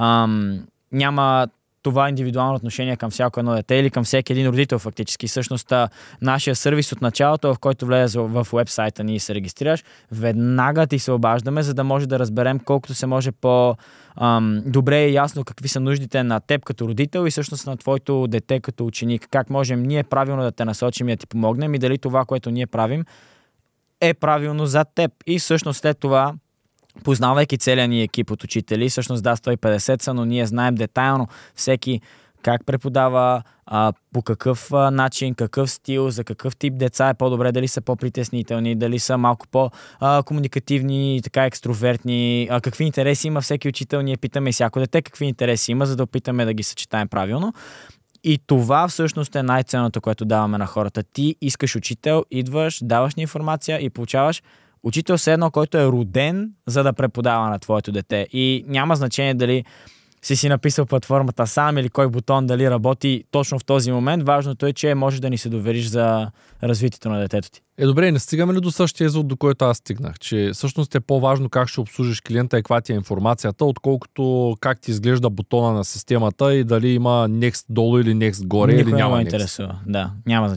[SPEAKER 2] няма това индивидуално отношение към всяко едно дете или към всеки един родител фактически. Всъщност, нашия сервис от началото, в който влезеш в уебсайта ни и се регистрираш, веднага ти се обаждаме, за да може да разберем колкото се може по-добре и ясно какви са нуждите на теб като родител и всъщност на твоето дете като ученик. Как можем ние правилно да те насочим и да ти помогнем и дали това, което ние правим, е правилно за теб. И всъщност след това, познавайки целия ни екип от учители, всъщност 150 са, но ние знаем детайлно всеки как преподава, по какъв начин, какъв стил, за какъв тип деца е по-добре, дали са по-притеснителни, дали са малко по-комуникативни и така екстровертни, какви интереси има всеки учител, ние питаме и всяко дете какви интереси има, за да опитаме да ги съчетаем правилно. И това всъщност е най-ценното, което даваме на хората. Ти искаш учител, идваш, даваш ни информация и получаваш учител все едно, който е роден, за да преподава на твоето дете. И няма значение дали си написал платформата сам или кой бутон дали работи точно в този момент. Важното е, че можеш да ни се довериш за развитието на детето ти.
[SPEAKER 1] Добре, не стигаме ли до същия извод, до който аз стигнах? Че всъщност е по-важно как ще обслужиш клиента и каква ти е информацията, отколкото как ти изглежда бутона на системата и дали има next долу или next горе,
[SPEAKER 2] никой
[SPEAKER 1] или няма
[SPEAKER 2] не
[SPEAKER 1] next.
[SPEAKER 2] Интересува. Да, няма значение.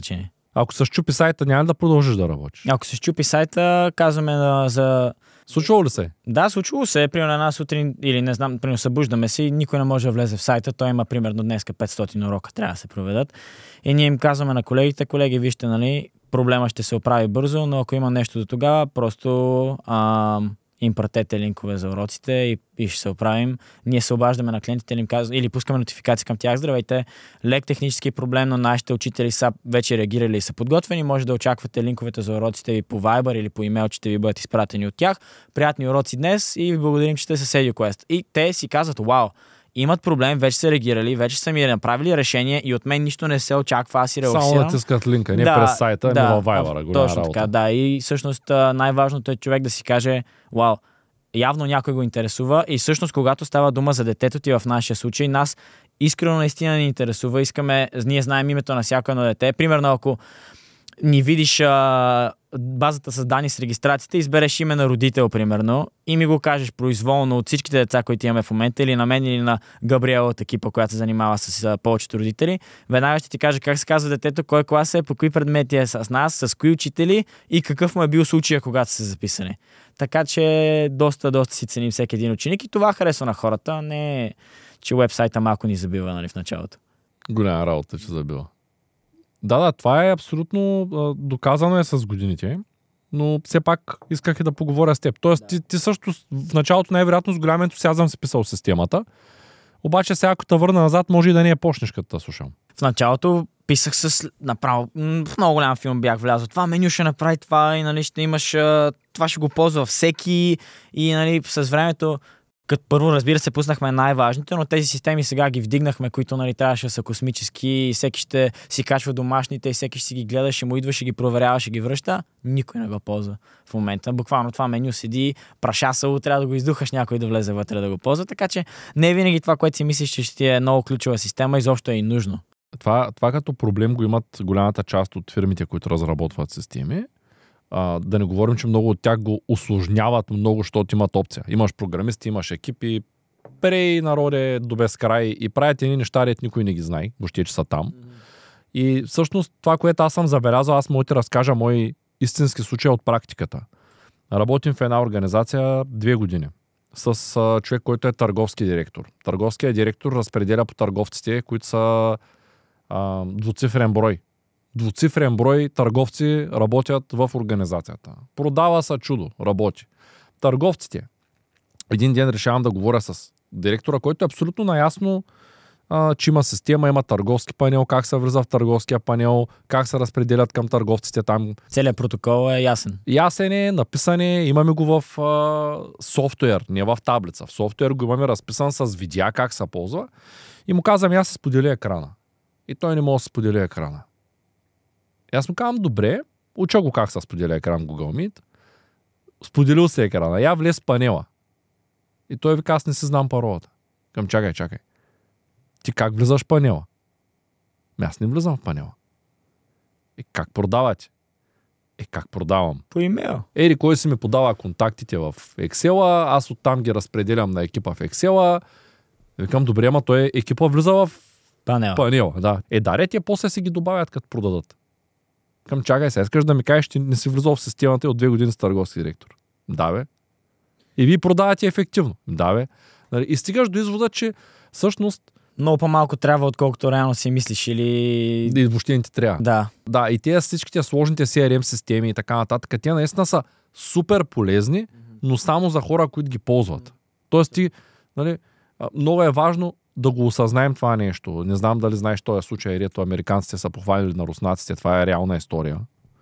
[SPEAKER 1] Ако се щупи сайта, няма да продължиш да работиш.
[SPEAKER 2] Ако се щупи сайта, казваме за...
[SPEAKER 1] Случвало ли се?
[SPEAKER 2] Да, случвало се. Примерно една сутрин или не знам, примерно събуждаме се и никой не може да влезе в сайта. Той има примерно днеска 500 урока, трябва да се проведат. И ние им казваме на колегите, колеги, вижте, нали, проблема ще се оправи бързо, но ако има нещо до тогава, просто им пратете линкове за уроците и ще се оправим. Ние се обаждаме на клиентите или пускаме нотификации към тях. Здравейте, лек технически проблем, но нашите учители са вече реагирали и са подготвени. Може да очаквате линковете за уроците ви по Viber или по имейл, че ще ви бъдат изпратени от тях. Приятни уроци днес и ви благодарим, че сте с EduQuest. И те си казват, вау, имат проблем, вече са реагирали, вече са ми направили решение и от мен нищо не се очаква, аз си реакцирам.
[SPEAKER 1] Само натискат линка, не през сайта, ами във Viber.
[SPEAKER 2] Точно така, да. И всъщност най-важното е човек да си каже, вау, явно някой го интересува и всъщност когато става дума за детето ти в нашия случай, нас искрено наистина ни интересува, ние знаем името на всяко едно дете. Примерно ако ни видиш базата с данни с регистрацията, избереш име на родител, примерно, и ми го кажеш произволно от всичките деца, които имаме в момента, или на мен, или на Габриела от екипа, която се занимава с повечето родители, веднага ще ти кажа как се казва детето, кой клас е, по кои предмети е с нас, с кои учители и какъв му е бил случая, когато са записани. Така че доста си ценим всеки един ученик и това харесва на хората, не че уебсайта малко ни забива, нали, в началото.
[SPEAKER 1] Голяма работа, че забива. Да, това е абсолютно доказано е с годините, но все пак исках и да поговоря с теб. Тоест, ти също в началото най-вероятно с голям ентусиазъм си писал системата, обаче сега ако те върна назад, може и да не я почнеш като те слушам.
[SPEAKER 2] В началото писах направо, в много голям филм бях влязъл. Това меню ще направи това и нали, ще имаш, това ще го ползва всеки и нали, с времето като първо, разбира се, пуснахме най-важните, но тези системи сега ги вдигнахме, които нали, трябваше да са космически и всеки ще си качва домашните и всеки ще си ги гледа, ще му идва, ще ги проверява, ще ги връща. Никой не го ползва в момента. Буквално това меню седи, прашасало, трябва да го издухаш някой да влезе вътре да го ползва, така че не е винаги това, което си мислиш, че ще ти е много ключова система, изобщо е и нужно.
[SPEAKER 1] Това като проблем го имат голямата част от фирмите, които разработват системи. Да не говорим, че много от тях го усложняват много, защото имат опция. Имаш програмисти, имаш екипи, прей народе до безкрай и правят едни неща, ред никой не ги знае, въобще, че са там. И всъщност това, което аз съм забелязал, аз мога да ти разкажа мой истински случай от практиката. Работим в една организация 2 години с човек, който е търговски директор. Търговският директор разпределя по търговците, които са двуцифрен брой. Двуцифрен брой търговци работят в организацията. Продава са чудо, работи. Търговците. Един ден решавам да говоря с директора, който е абсолютно наясно, че има система, има търговски панел, как се влиза в търговския панел, как се разпределят към търговците там.
[SPEAKER 2] Целият протокол е ясен.
[SPEAKER 1] Ясен е, написан е, имаме го в софтуер, не в таблица. В софтуер го имаме разписан с видеа как се ползва. И му казвам, аз се споделя екрана. И той не може да се споделя екрана. И аз му казвам, добре, уча го как се споделя екран в Google Meet. Споделил се екрана. Я влез в панела. И той вика, аз не си знам паролата. Към чакай. Ти как влизаш в панела? Аз не влизам в панела. Как продавате? Как продавам?
[SPEAKER 2] По имейл.
[SPEAKER 1] Кой си ми подава контактите в Excel, аз оттам ги разпределям на екипа в Excel. Викам, добре, ама той екипа влиза в панела. Да. Те после си ги добавят като продадат. Към чакай сега, искаш да ми кажеш, че не си влизал в системата от 2 години с търговски директор. Да, бе. И вие продавате ефективно. Да, бе. И стигаш до извода, че всъщност
[SPEAKER 2] много по-малко трябва, отколкото реално си мислиш или...
[SPEAKER 1] И въобще не ти трябва.
[SPEAKER 2] Да.
[SPEAKER 1] Да, и тези всичките сложните CRM системи и така нататък, те наистина са супер полезни, но само за хора, които ги ползват. Тоест ти, нали, много е важно да го осъзнаем това нещо. Не знам дали знаеш този случай, рето американците са похвалили на руснаците, това е реална история,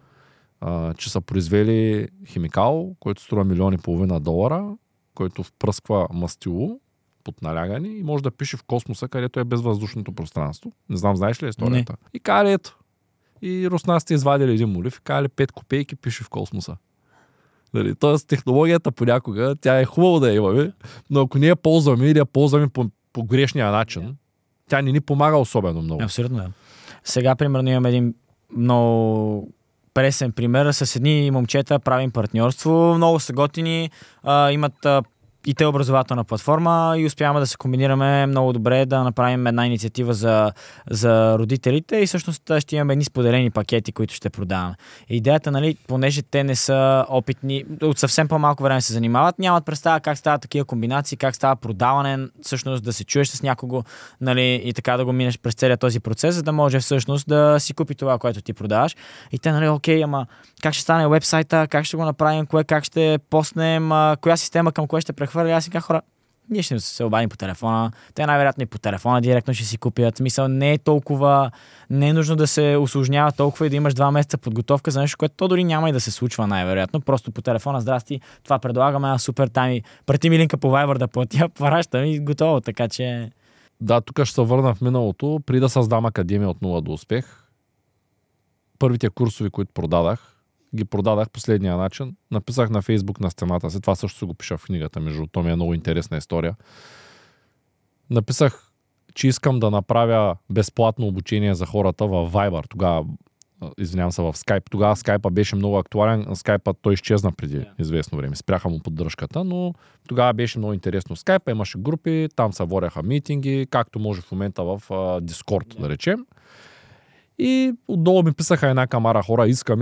[SPEAKER 1] че са произвели химикал, който струва $1,5 милиона, който впръсква мастило под налягане и може да пише в космоса, където е безвъздушното пространство. Не знам, знаеш ли историята? Не. И каже, ето. И руснаците извадили един молив и казали 5 копейки пише в космоса. Нали, тоест технологията понякога, тя е хубаво да я имаме, но ако не я ползваме или я ползваме по грешния начин, тя не ни помага особено много.
[SPEAKER 2] Абсолютно да. Сега, примерно, имам един много пресен пример. С едни момчета правим партньорство. Много са готини. Имат и те образователна платформа и успяваме да се комбинираме много добре, да направим една инициатива за родителите и всъщност ще имаме едни споделени пакети, които ще продаваме. Идеята, нали, понеже те не са опитни, от съвсем по-малко време се занимават, нямат представа как стават такива комбинации, как става продаване, всъщност да се чуеш с някого, нали, и така да го минеш през целия този процес, за да може всъщност да си купи това, което ти продаваш. И те, нали, окей, ама как ще стане уебсайта, как ще го направим, как ще постнем, коя система към кое ще прехвърля. Аз си казах, хора, ние ще се обадим по телефона. Те най-вероятно и по телефона директно ще си купят. Смисъл, не е нужно да се усложнява толкова и да имаш 2 месеца подготовка за нещо, което то дори няма и да се случва най-вероятно. Просто по телефона, здрасти, това предлагаме, супер тайми. Прати ми линка по Viber да платя, пращам и готово, така че...
[SPEAKER 1] Да, тук ще се върна в миналото. При да създам академия от нула до успех, първите курсови, които ги продадах последния начин. Написах на Фейсбук на стената си. Това също се го пиша в книгата, между то ми е много интересна история. Написах, че искам да направя безплатно обучение за хората в Viber. Тогава, извинявам се, в Skype. Тогава Skype беше много актуален. Skype той изчезна преди известно време. Спряха му поддръжката, но тогава беше много интересно. Skype имаше групи, там се водеха митинги, както може в момента в Discord, да речем. И отдолу ми писаха една камара хора, искам.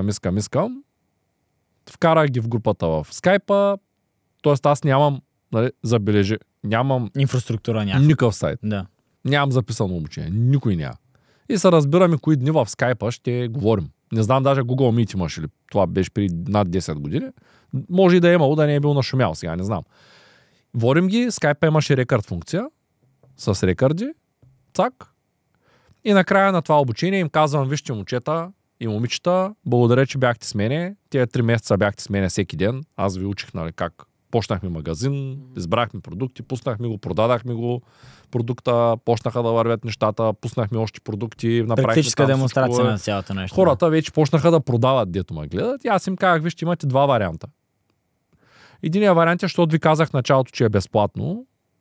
[SPEAKER 1] Вкарах ги в групата в Скайпа, т.е. аз нямам, нали, забележи, нямам
[SPEAKER 2] инфраструктура,
[SPEAKER 1] никакъв сайт.
[SPEAKER 2] Да.
[SPEAKER 1] Нямам записано обучение, никой няма. И се разбираме кои дни в Скайпа ще говорим. Не знам даже Google Meet имаш ли, това беше при над 10 години. Може и да е имало, да не е бил нашумял, сега не знам. Водим ги, Скайпа имаше рекърд функция, с рекърди, цак. И накрая на това обучение им казвам, вижте, момчета и момичета, благодаря, че бяхте с мене. Тия 3 месеца бяхте с мене всеки ден. Аз ви учих, нали, как почнахме магазин, избрахме продукти, пуснахме го, продадахме го продукта, почнаха да вървят нещата, пуснахме още продукти, направихме
[SPEAKER 2] практическа демонстрация на цялото нещо.
[SPEAKER 1] Хората вече почнаха да продават, дето ме гледат. И аз им казах, вижте, имате 2 варианта. Единият вариант е, защото ви казах в началото, че е безплатно.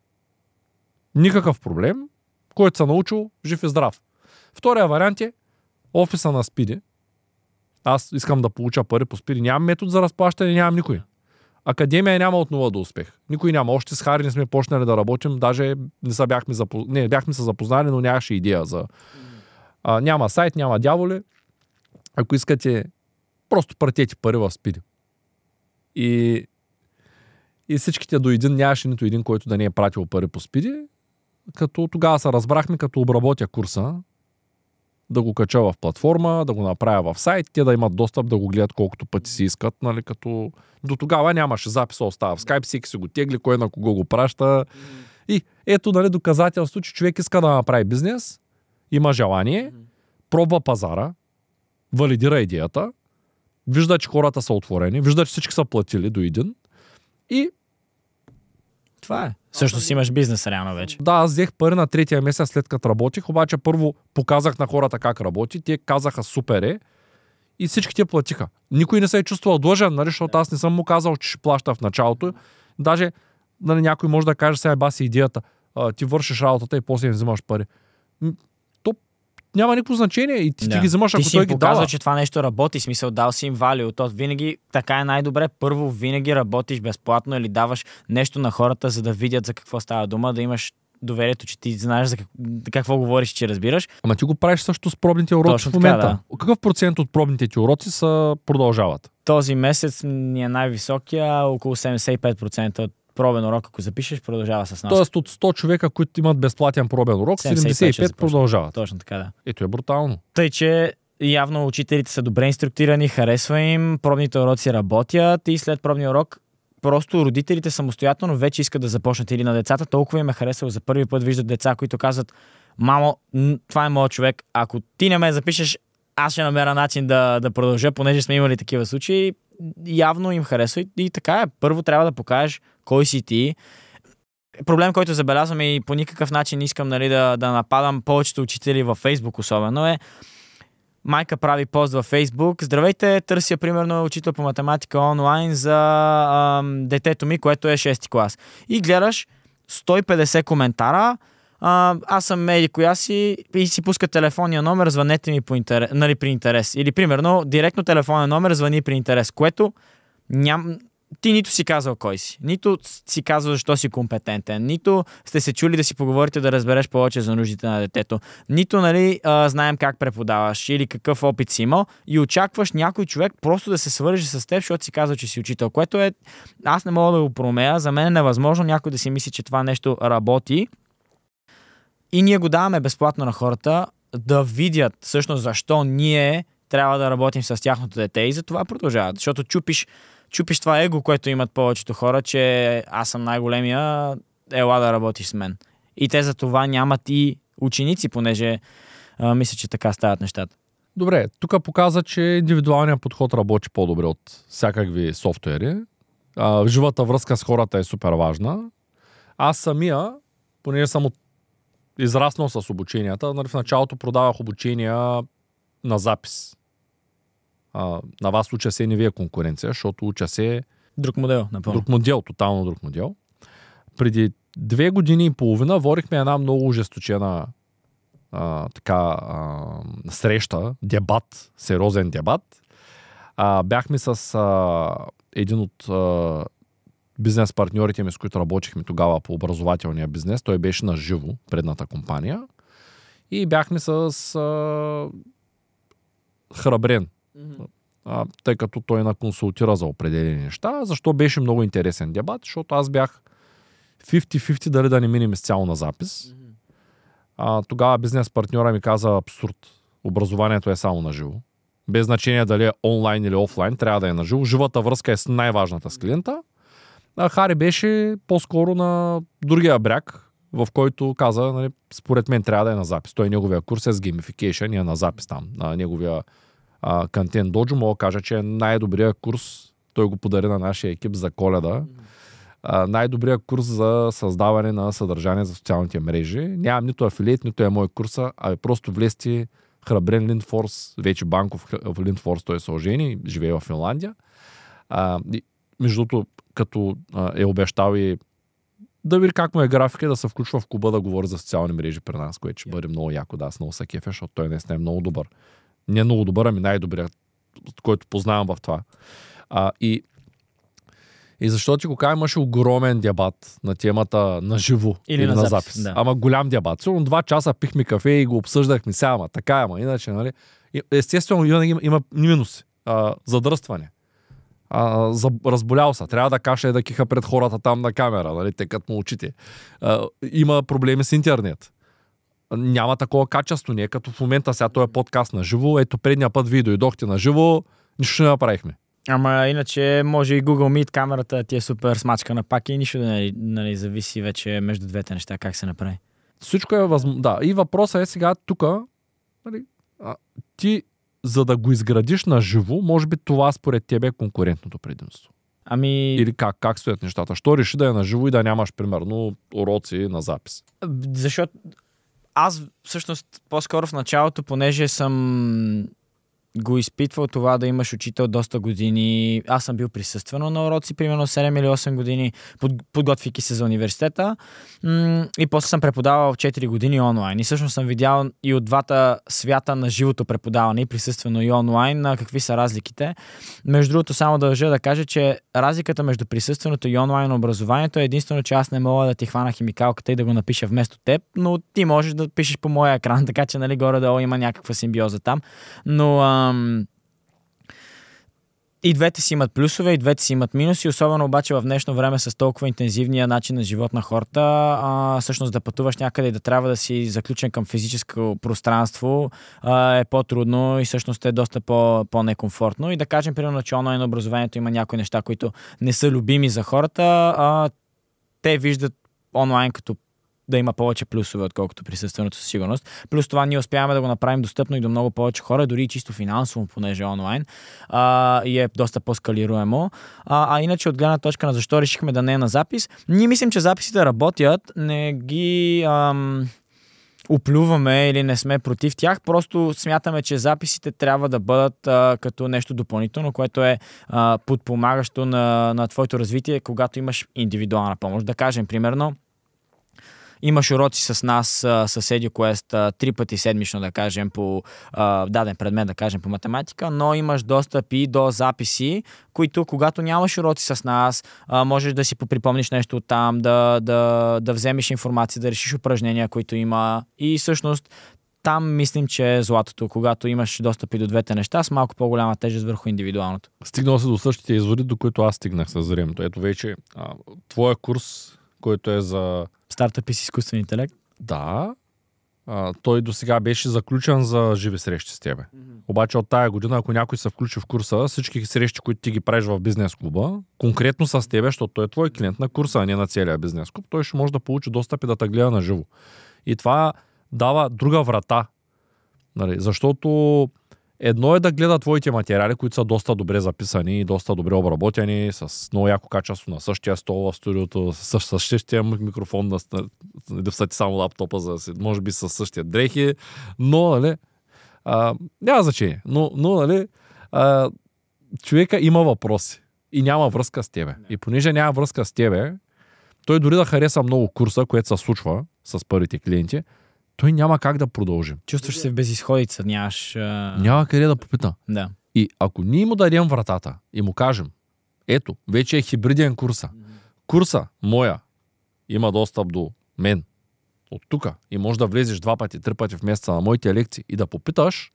[SPEAKER 1] Никакъв проблем. Който се научил, жив и здрав. Втория вариант е офиса на Спиди. Аз искам да получа пари по Спиди. Нямам метод за разплащане, нямам никой. Академия няма от нула до успех. Никой няма. Още с Хари не сме почнали да работим. Даже бяхме се запознали, но нямаше идея за... няма сайт, няма дяволи. Ако искате, просто пратете пари в Спиди. И всичките до един нямаше нито един, който да не е пратил пари по Спиди. Като тогава се разбрахме, като обработя курса, да го кача в платформа, да го направя в сайт, те да имат достъп да го гледат колкото пъти си искат, нали, като до тогава нямаше запис, остава в Skype, всеки си го тегли, кой на кого го праща. И ето, нали, доказателство, че човек иска да направи бизнес, има желание, пробва пазара, валидира идеята, вижда, че хората са отворени, вижда, че всички са платили до един и
[SPEAKER 2] това е. Също си имаш бизнес реално вече.
[SPEAKER 1] Да, аз взех пари на 3-я месец след като работих, обаче първо показах на хората как работи, те казаха супер е и всички те платиха. Никой не се е чувствал длъжен, нали, защото аз не съм му казал, че ще плаща в началото. Даже, нали, някой може да каже, сега баси идеята, ти вършиш работата и после не взимаш пари. То няма никакво значение и ти ги взимаш, ако той ги дава. Ти си показва,
[SPEAKER 2] че това нещо работи, смисъл дал си им валю. То винаги така е най-добре. Първо винаги работиш безплатно или даваш нещо на хората, за да видят за какво става дума, да имаш доверието, че ти знаеш за какво говориш, че разбираш.
[SPEAKER 1] Ама ти го правиш също с пробните уроци. Точно в момента. Така, да. Какъв процент от пробните ти уроци са продължават?
[SPEAKER 2] Този месец ни е най-високия, около 75% от пробен урок, ако запишеш, продължава с нас.
[SPEAKER 1] Тоест от 100 човека, които имат безплатен пробен урок, 75 продължават.
[SPEAKER 2] Точно така, да.
[SPEAKER 1] Ето е брутално.
[SPEAKER 2] Тъй, че явно учителите са добре инструктирани, харесва им, пробните уроци работят и след пробния урок просто родителите самостоятелно вече искат да започнат или на децата. Толкова им е харесало за първи път виждат деца, които казват: мамо, това е моят човек, ако ти не ме запишеш, аз ще намеря начин да продължа, понеже сме имали такива случаи. Явно им харесва и така е. Първо трябва да покажеш кой си ти. Проблем, който забелязвам и по никакъв начин не искам, нали, да нападам повечето учители във Фейсбук особено е: майка прави пост във Фейсбук: здравейте, търся примерно учител по математика онлайн за детето ми, което е 6-ти клас. И гледаш 150 коментара, аз съм меди коя си, и си пуска телефонния номер, звънете ми нали, при интерес. Или примерно директно телефонен номер, звъни при интерес, което ти нито си казал кой си, нито си казал защо си компетентен, нито сте се чули да си поговорите да разбереш повече за нуждите на детето, нито знаем как преподаваш или какъв опит си имал и очакваш някой човек просто да се свърже с теб, защото си казал, че си учител, което е, аз не мога да го промея, за мен е невъзможно някой да си мисли, че това нещо работи и ние го даваме безплатно на хората да видят всъщност защо ние трябва да работим с тяхното дете и за това продължават, защото чупиш това его, което имат повечето хора, че аз съм най-големия, ела да работиш с мен. И те за това нямат и ученици, понеже мисля, че така стават нещата.
[SPEAKER 1] Добре, тук показа, че индивидуалният подход работи по-добре от всякакви софтуери. Живата връзка с хората е супер важна. Аз самия, понеже съм израснал с обученията, в началото продавах обучения на запис. На вас уча се не вие конкуренция, защото уча се
[SPEAKER 2] друг модел, напълно.
[SPEAKER 1] Друг модел, тотално друг модел. Преди 2 години и половина водихме една много ожесточена среща, дебат, сериозен дебат. Бяхме с един от бизнес партньорите ми, с които работихме тогава по образователния бизнес. Той беше на живо, предната компания. И бяхме с Храбрен. Тъй като той наконсултира за определени неща. Защо беше много интересен дебат? Защото аз бях 50-50 дали да не минем изцяло на запис. Тогава бизнес партньора ми каза абсурд. Образованието е само на живо. Без значение дали е онлайн или офлайн, трябва да е на живо. Живата връзка е най-важната с клиента. Хари беше по-скоро на другия бряг, в който каза, според мен трябва да е на запис. Той неговия курс е с геймификейшън и е на запис там. Неговия Content Dojo, мога да кажа, че е най-добрият курс. Той го подари на нашия екип за Коледа. Най-добрият курс за създаване на съдържание за социалните мрежи. Нямам нито афилиет, нито е мой курса, просто влезте Храбрен Линдфорс, вече банков в Линдфорс, той се ожени, живее в Финландия. Между другото, като е обещал и да види как му е графика и да се включва в клуба да говори за социални мрежи при нас, което ще бъде много яко. Да, аз много се кефя, защото той наистина е много добър. Не много добър, ами най-добрият, който познавам в това. И защо ти го кажа, имаше огромен дебат на темата на живо или на запис. Да. Ама голям дебат. Сигурно 2 часа пихме кафе и го обсъждахме сега, ама така, ама иначе, нали? Естествено, има минуси. Задръстване. Разболял се. Трябва да каша и да киха пред хората там на камера, нали? Текат му очите. Има проблеми с интернет. Няма такова качество, не като в момента сега този подкаст на живо. Ето предния път вие дойдохте на живо, нищо не направихме.
[SPEAKER 2] Ама иначе може и Google Meet, камерата ти е супер смачкана пак и нищо да зависи вече между двете неща, как се направи.
[SPEAKER 1] Всичко е възможно. Да, и въпросът е сега тук, нали, ти за да го изградиш на живо, може би това според тебе е конкурентното предимство. Или как стоят нещата? Що реши да е на живо и да нямаш, примерно, уроци на запис?
[SPEAKER 2] Защото аз всъщност по-скоро в началото, понеже съм го изпитвал това да имаш учител доста години. Аз съм бил присъствено на уроци, примерно 7 или 8 години, подготвяйки се за университета. И после съм преподавал 4 години онлайн. И всъщност съм видял и от двата свята на живото преподаване, и присъствено и онлайн, какви са разликите. Между другото, само държа да кажа, че разликата между присъственото и онлайн образованието е единствено, че аз не мога да ти хвана химикалката и да го напиша вместо теб, но ти можеш да пишеш по моя екран, така че, нали, горе-долу има някаква симбиоза там. Но и двете си имат плюсове, и двете си имат минуси, особено обаче в днешно време с толкова интензивния начин на живот на хората, всъщност да пътуваш някъде и да трябва да си заключен към физическо пространство е по-трудно и всъщност е доста по-некомфортно. И да кажем, примерно, че онлайн образованието има някои неща, които не са любими за хората, те виждат онлайн като да има повече плюсове, отколкото присъственото със сигурност. Плюс това ние успяваме да го направим достъпно и до много повече хора, дори и чисто финансово, понеже онлайн. И е доста по-скалируемо. Иначе от гледна точка на защо решихме да не е на запис, ние мислим, че записите работят, не ги оплюваме или не сме против тях, просто смятаме, че записите трябва да бъдат като нещо допълнително, което е подпомагащо на твоето развитие, когато имаш индивидуална помощ. Да кажем, примерно, имаш уроци с нас, с EduQuest 3 пъти седмично, да кажем, по даден предмет, да кажем, по математика, но имаш достъп и до записи, които, когато нямаш уроци с нас, можеш да си поприпомниш нещо оттам, да вземеш информация, да решиш упражнения, които има. И всъщност там мислим, че е златото, когато имаш достъп и до двете неща, с малко по-голяма тежест върху индивидуалното.
[SPEAKER 1] Стигнал се до същите изводи, до които аз стигнах с времето. Ето вече твоя курс, който е за...
[SPEAKER 2] Стартъпи с изкуствен интелект?
[SPEAKER 1] Да. Той до сега беше заключен за живи срещи с тебе. Обаче от тая година, ако някой се включи в курса, всички срещи, които ти ги правиш в бизнес клуба, конкретно с тебе, защото той е твой клиент на курса, а не на целия бизнес клуб, той ще може да получи достъп и да те гледа на живо. И това дава друга врата. Нали? Защото едно е да гледа твоите материали, които са доста добре записани и доста добре обработени, с много яко качество на същия стол в студиото, с същия микрофон, да всети само лаптопа, може би с същия дрехи, но, нали, няма значение. Но нали, човека има въпроси и няма връзка с тебе. И понеже няма връзка с тебе, той дори да хареса много курса, което се случва с първите клиенти, той няма как да продължи.
[SPEAKER 2] Чувстваш се в безизходица, нямаш...
[SPEAKER 1] Няма къде да попита.
[SPEAKER 2] Да.
[SPEAKER 1] И ако ние му дадем вратата и му кажем, ето, вече е хибриден курса. Курса моя има достъп до мен от тука и може да влезеш 2 пъти, 3 пъти в месеца на моите лекции и да попиташ,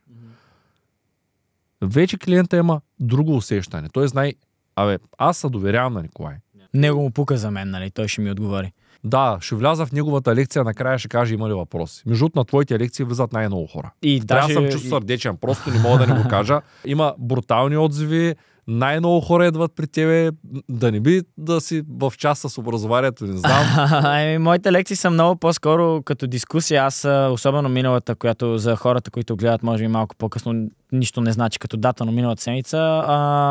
[SPEAKER 1] вече клиента има друго усещане. Той знае, аз се доверявам на Николай.
[SPEAKER 2] Него му пука за мен, нали? Той ще ми отговори.
[SPEAKER 1] Да, ще вляза в неговата лекция, накрая ще каже има ли въпроси. Между на твоите лекции влизат най-много хора.
[SPEAKER 2] И
[SPEAKER 1] даже... съм чувство сърдечен, просто не мога да не го кажа. Има брутални отзиви, най-много хора идват при тебе, да не би да си в час с образованието, не знам.
[SPEAKER 2] Моите лекции са много по-скоро като дискусия. Аз, особено миналата, която за хората, които гледат, може би малко по-късно, нищо не значи като дата, но миналата седмица,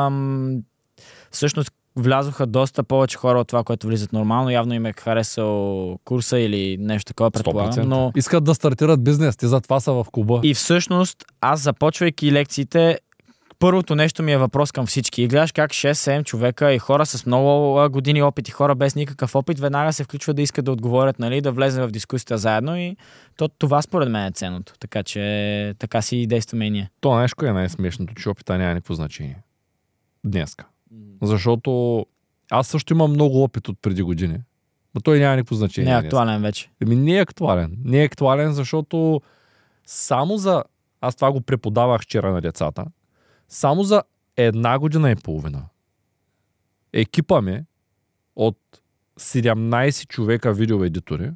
[SPEAKER 2] всъщност влязоха доста повече хора от това, което влизат нормално. Явно им е харесал курса или нещо такова, предполагам. Но...
[SPEAKER 1] Искат да стартират бизнес, те затова са в клуба.
[SPEAKER 2] И всъщност, аз започвайки лекциите, първото нещо ми е въпрос към всички. И гледаш как 6-7 човека и хора с много години опит и хора без никакъв опит веднага се включват да искат да отговорят, нали, да влезем в дискусията заедно и това според мен е ценното. Така че така си действаме и ние.
[SPEAKER 1] Това нещо е най-смешното, че опита няма никакво значение. Днеска. Защото аз също имам много опит от преди години. Но той няма никакво значение.
[SPEAKER 2] Не е актуален вече.
[SPEAKER 1] Не е актуален. Не е актуален, защото само за... Аз това го преподавах вчера на децата. Само за 1 година и половина екипа ми от 17 човека видеоедитори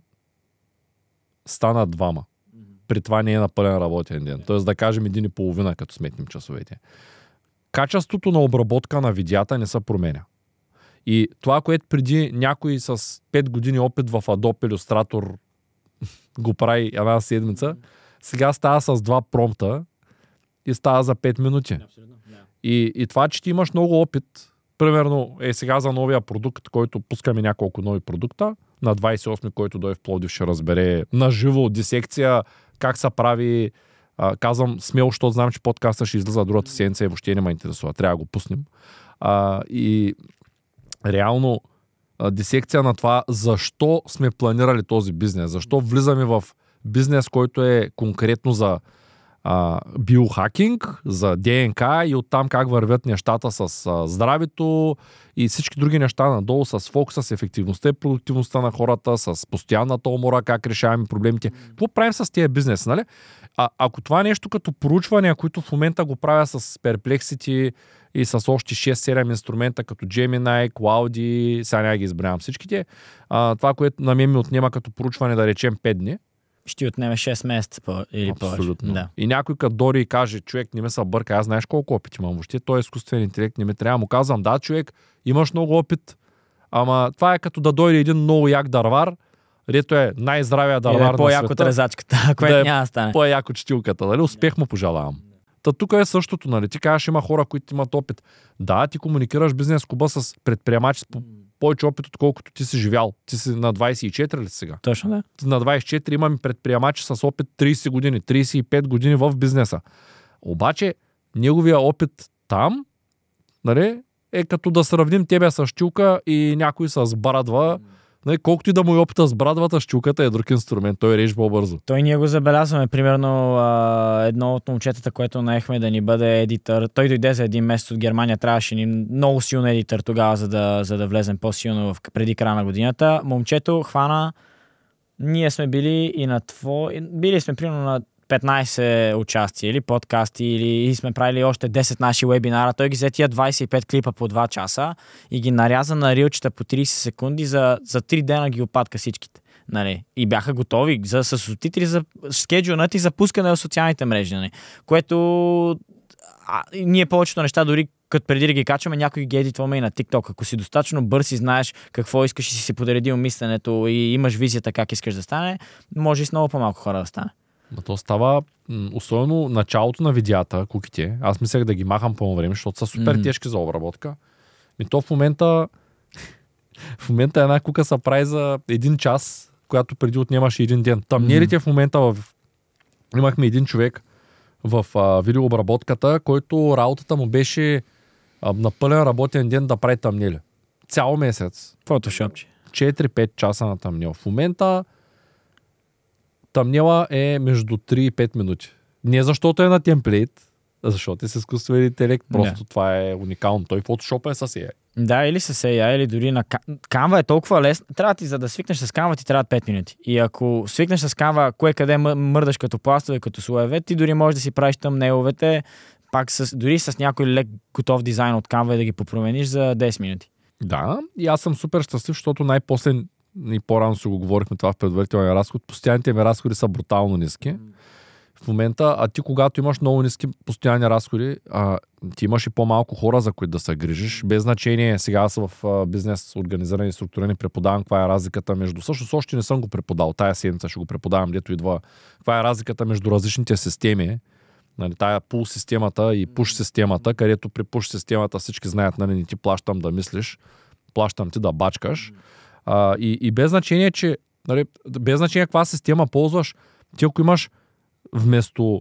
[SPEAKER 1] стана 2. При това не е на пълен работен ден. Тоест да кажем 1,5, като сметнем часовете. Качеството на обработка на видеята не се променя. И това, което преди някой с 5 години опит в Adobe Illustrator го прави 1 седмица, сега става с 2 промпта и става за 5 минути. И това, че ти имаш много опит, примерно сега за новия продукт, който пускаме няколко нови продукта, на 28, който дойде в Пловдив, ще разбере наживо дисекция, как се прави. Казвам смело, защото знам, че подкаста ще излиза другата седмица и въобще не ме интересува. Трябва да го пуснем. И реално дисекция на това, защо сме планирали този бизнес, защо влизаме в бизнес, който е конкретно за биохакинг, за ДНК и оттам как вървят нещата с здравето и всички други неща надолу, с фокуса, с ефективността и продуктивността на хората, с постоянната умора, как решаваме проблемите. Какво правим с тези бизнес, нали? Ако това е нещо като проучвания, които в момента го правя с Perplexity и с още 6-7 инструмента, като Gemini, Cloudy, сега няма ги избравям всичките, това, което на мен ми отнема като проучване, да речем 5 дни,
[SPEAKER 2] ще отнеме 6 месеца или повече.
[SPEAKER 1] Абсолютно.
[SPEAKER 2] Да.
[SPEAKER 1] И някой като дори и каже, човек, не ме се бърка, аз знаеш колко опит имам въобще, той е изкуствен интелект, не ме трябва. Му казвам, да, човек, имаш много опит, ама това е като да дойде един много як дървар, дето е най-здравия дървар на света.
[SPEAKER 2] По-яко от резачката, което няма да стане.
[SPEAKER 1] По-яко четилката, нали? Успех му пожелавам. Та тук е същото, нали? Ти кажеш, има хора, които имат опит. Да, ти комуникираш бизнес клуба с предприемачи с повече опит, отколкото ти си живял. Ти си на 24 ли сега?
[SPEAKER 2] Точно да.
[SPEAKER 1] На 24 имаме предприемачи с опит 30 години, 35 години в бизнеса. Обаче, неговия опит там, нали, е като да сравним тебе с Чилка и някой с Барадва Не, колкото и да му е опита с брадвата, щуката е друг инструмент. Той реже по-бързо.
[SPEAKER 2] Той ние го забелязваме. Примерно едно от момчетата, което наехме да ни бъде едитър. Той дойде за един месец от Германия. Трябваше ни много силен едитър тогава, за да влезем по-силно преди края на годината. Момчето хвана. Ние сме били и на били сме примерно на 15 участия или подкасти, или сме правили още 10 наши вебинара. Той ги взе тия 25 клипа по 2 часа и ги наряза на рилчета по 30 секунди. За 3 дена ги опатка всичките. Нали? И бяха готови с субтитри за скеджунът и за пускане в социалните мрежи. Нали? Което ние повечето неща, дори като преди да ги качваме, някой ги едитваме и на TikTok. Ако си достатъчно бърз и знаеш какво искаш и си подредил мисленето и имаш визията как искаш да стане, може и с много по-малко хора да стане.
[SPEAKER 1] То става, особено началото на видеята, куките. Аз мислех да ги махам по време, защото са супер тежки за обработка. И то в момента една кука се прави за 1 час, която преди отнемаше 1 ден. Тъмнелите в момента имахме един човек в видеообработката, който работата му беше на пълен работен ден да прави тъмнели. Цял месец.
[SPEAKER 2] Фотошопче.
[SPEAKER 1] 4-5 часа на тъмнел. В момента тъмнела е между 3 и 5 минути. Не защото е на темплейт, а защото е с изкуствен интелект. Просто това е уникално. Той Photoshop е с AI.
[SPEAKER 2] Да, или с AI, или дори на Canva е толкова лесно. Трябва ти, за да свикнеш с Canva, ти трябва 5 минути. И ако свикнеш с Canva, къде мърдаш като пластове, като слоеве, ти дори можеш да си правиш тъмнеловете, пак дори с някой лек готов дизайн от Canva и да ги попромениш за 10 минути.
[SPEAKER 1] Да, и аз съм супер щастлив, защото най-после и по-рано си го говорихме това в предварителния разход. Постоянните ми разходи са брутално ниски. В момента, а ти когато имаш много ниски постоянни разходи, ти имаш и по-малко хора, за които да се грижиш. Без значение, сега аз в бизнес организирани и структурирани преподавам каква е разликата между... Също още не съм го преподал, тая седмица ще го преподавам, дето идва. Каква е разликата между различните системи, нали, тая пул системата и пуш системата, където при пуш системата всички знаят, нали, не ти плащам да мислиш, плащам ти да бачкаш. И без значение, че нали, без значение каква система ползваш, ти ако имаш вместо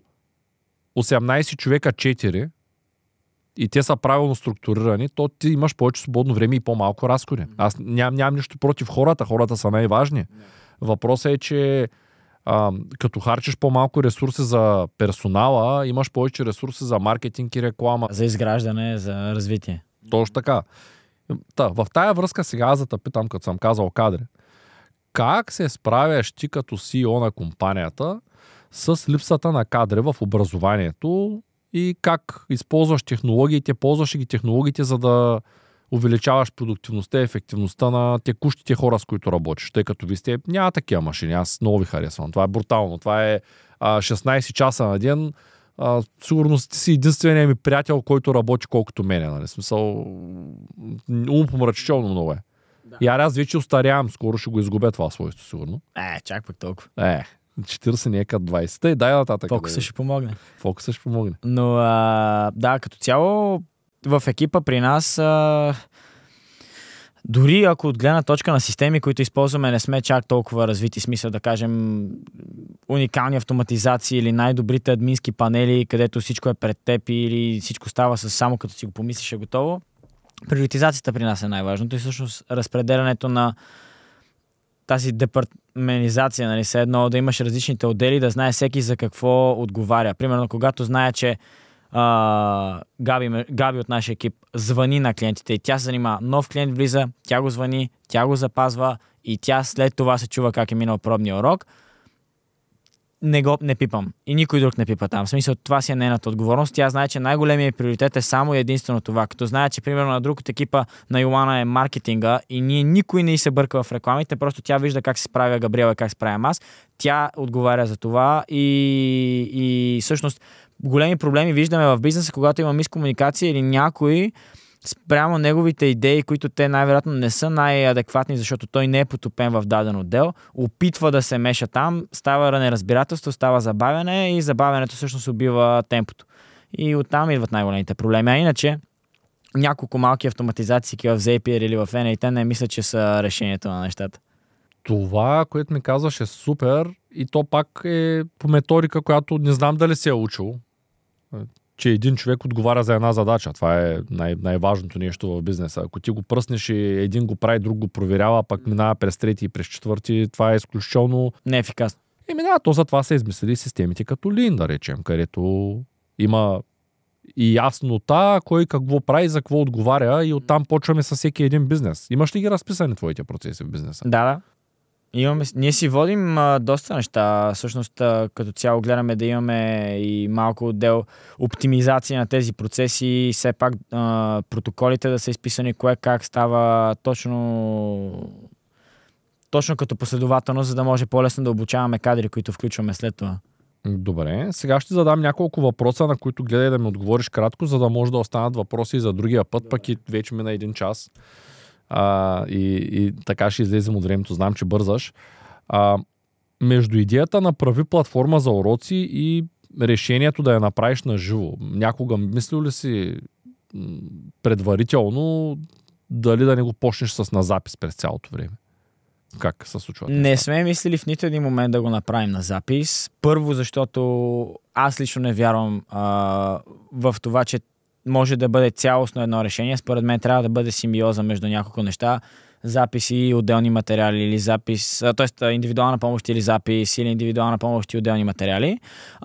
[SPEAKER 1] 18 човека 4 и те са правилно структурирани, то ти имаш повече свободно време и по-малко разходи. Аз нямам нищо против хората. Хората са най-важни. Въпросът е, че като харчиш по-малко ресурси за персонала, имаш повече ресурси за маркетинг и реклама.
[SPEAKER 2] За изграждане, за развитие.
[SPEAKER 1] Точно така. В тая връзка сега за да питам, като съм казал кадри. Как се справяш ти като CEO на компанията с липсата на кадри в образованието и как използваш технологиите, ползваш ги технологиите, за да увеличаваш продуктивността и ефективността на текущите хора, с които работиш, тъй като ви сте няма такива машини, аз много ви харесвам. Това е брутално, това е 16 часа на ден, сигурно си единственият ми приятел, който работи колкото мене, нали? Смисъл, умопомрачително много е. Да. И аз вече остарявам, скоро ще го изгубя това свойство, сигурно.
[SPEAKER 2] Чак пък толкова.
[SPEAKER 1] 40 не е като 20. И дай нататък.
[SPEAKER 2] Фокуса ще помогне.
[SPEAKER 1] Фокуса ще помогне.
[SPEAKER 2] Но да, като цяло в екипа при нас дори ако от гледна точка на системи, които използваме, не сме чак толкова развити, смисъл да кажем уникални автоматизации или най-добрите админски панели, където всичко е пред теб или всичко става само като си го помислиш е готово. Приоритизацията при нас е най-важното и всъщност разпределянето на тази департментизация, нали, все едно да имаш различните отдели, да знае всеки за какво отговаря. Примерно, когато знае, че Габи от нашия екип звъни на клиентите и тя се занимава. Нов клиент влиза, тя го звъни, тя го запазва и тя след това се чува как е минал пробния урок. Не пипам. И никой друг не пипа там. В смисъл, това си е нейната отговорност. Тя знае, че най-големият приоритет е само и единствено това. Като знае, че примерно на друг от екипа на Йоана е маркетинга и никой не й се бърка в рекламите, просто тя вижда как се справя Габриела и как се справя аз. Тя отговаря за това и всъщност големи проблеми виждаме в бизнеса, когато има мискомуникация или някой спрямо неговите идеи, които те най-вероятно не са най-адекватни, защото той не е потопен в даден отдел, опитва да се меша там, става неразбирателство, става забавяне и забавянето всъщност убива темпото. И оттам идват най-големите проблеми. А иначе няколко малки автоматизации в Zapier или в NAT не мисля, че са решението на нещата.
[SPEAKER 1] Това, което ми казваш е супер и то пак е по методика, която не знам дали се е учил. че един човек отговаря за една задача. Това е най-важното нещо в бизнеса. Ако ти го пръснеш и един го прави, друг го проверява, пък минава през трети и през четвърти, това е изключително
[SPEAKER 2] неефикасно.
[SPEAKER 1] То за това са измислили системите като Lean, да речем, където има и яснота кой какво прави, за какво отговаря и оттам почваме с всеки един бизнес. Имаш ли ги разписани твоите процеси в бизнеса?
[SPEAKER 2] Да. Ние си водим доста неща. Всъщност, като цяло гледаме да имаме и малко отдел оптимизация на тези процеси, все пак протоколите да са изписани кое как става точно като последователно, за да може по-лесно да обучаваме кадри, които включваме след това. Добре,
[SPEAKER 1] сега ще задам няколко въпроса, на които гледай да ми отговориш кратко, за да може да останат въпроси за другия път, пък и вече мина 1 час. И така ще излезем от времето, знам, че бързаш. Между идеята направи платформа за уроци и решението да я направиш на живо, някога мислил ли си предварително дали да не го почнеш с на запис през цялото време? Как се случва?
[SPEAKER 2] Не сме мислили в нито един момент да го направим на запис. Първо, защото аз лично не вярвам в това, че може да бъде цялостно едно решение. Според мен трябва да бъде симбиоза между няколко неща. Записи и отделни материали или запис, т.е. индивидуална помощ или запис или индивидуална помощ и отделни материали.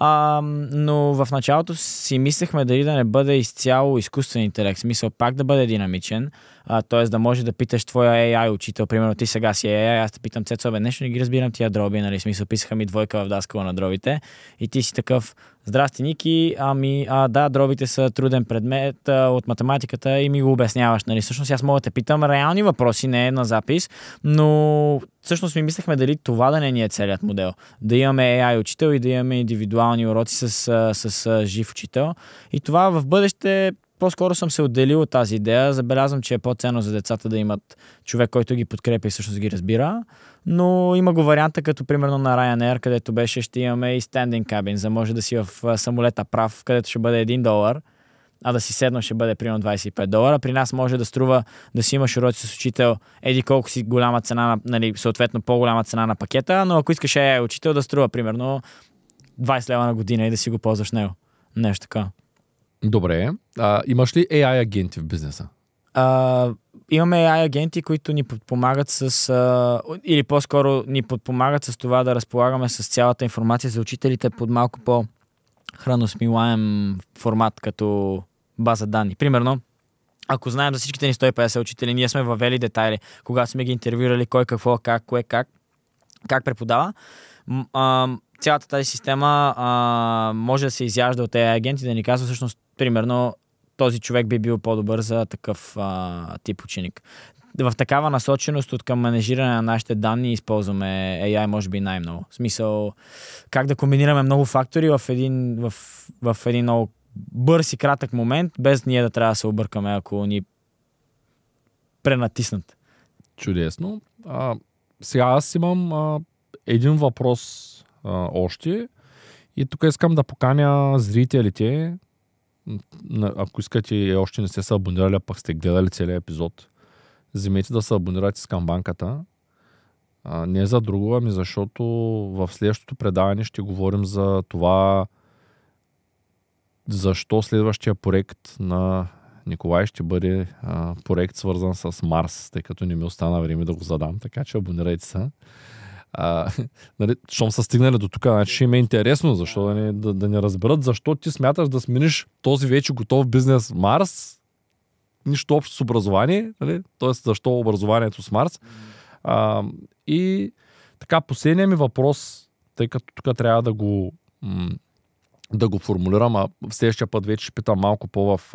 [SPEAKER 2] Но в началото си мислехме дали да не бъде изцяло изкуствен интелект, смисъл пак да бъде динамичен, т.е. да може да питаш твоя AI учител, примерно ти сега си AI, аз те питам Цецо, нещо не ги разбирам тия дроби, нали, смисъл писаха ми 2 в даскала на дробите и ти си такъв: здрасти, Ники, да, дробите са труден предмет от математиката и ми го обясняваш, нали. Всъщност аз мога да те питам реални въпроси, не на запис, но всъщност ми мислехме дали това да не ни е целият модел. Да имаме AI учител и да имаме индивидуални уроци с жив учител. И това в бъдеще по-скоро съм се отделил от тази идея. Забелязвам, че е по-ценно за децата да имат човек, който ги подкрепя и всъщност ги разбира. Но има го варианта, като примерно на Ryanair, където беше, ще имаме и standing cabin, за може да си в самолета прав, където ще бъде $1, а да си седно ще бъде примерно $25. При нас може да струва да си имаш уроци с учител, еди колко си голяма цена, нали, съответно по-голяма цена на пакета, но ако искаш AI учител да струва примерно $20 на година и да си го ползваш него. Нещо така.
[SPEAKER 1] Добре. Имаш ли AI агенти в бизнеса?
[SPEAKER 2] Имаме AI агенти, които ни подпомагат или по-скоро ни подпомагат с това да разполагаме с цялата информация за учителите под малко по-храносмилаем формат, като база данни. Примерно, ако знаем за всичките ни 150 учители, ние сме въвели детайли, когато сме ги интервюрали, кой какво, как, кое, как преподава. Цялата тази система може да се изяжда от AI агенти, да ни казва всъщност, примерно, този човек би бил по-добър за такъв тип ученик. В такава насоченост от към менежиране на нашите данни използваме AI може би най-много. В смисъл, как да комбинираме много фактори в един много бърз и кратък момент, без ние да трябва да се объркаме, ако ни пренатиснат.
[SPEAKER 1] Чудесно. Сега аз имам един въпрос още и тук искам да поканя зрителите, ако искате и още не сте се абонирали, а пък сте гледали целият епизод, вземете да се абонирате с камбанката. Не за друго, ами защото в следващото предаване ще говорим за това защо следващия проект на Николай ще бъде проект свързан с Марс, тъй като не ми остана време да го задам, така че абонирайте се. Нали, щом са стигнали до тук, значи ще им е интересно, защо да не разберат защо ти смяташ да смениш този вече готов бизнес Марс, нищо общо с образование, нали? Т.е. защо образованието с Марс. И така, последният ми въпрос, тъй като тук трябва да го формулирам, а в следващия път вече ще питам малко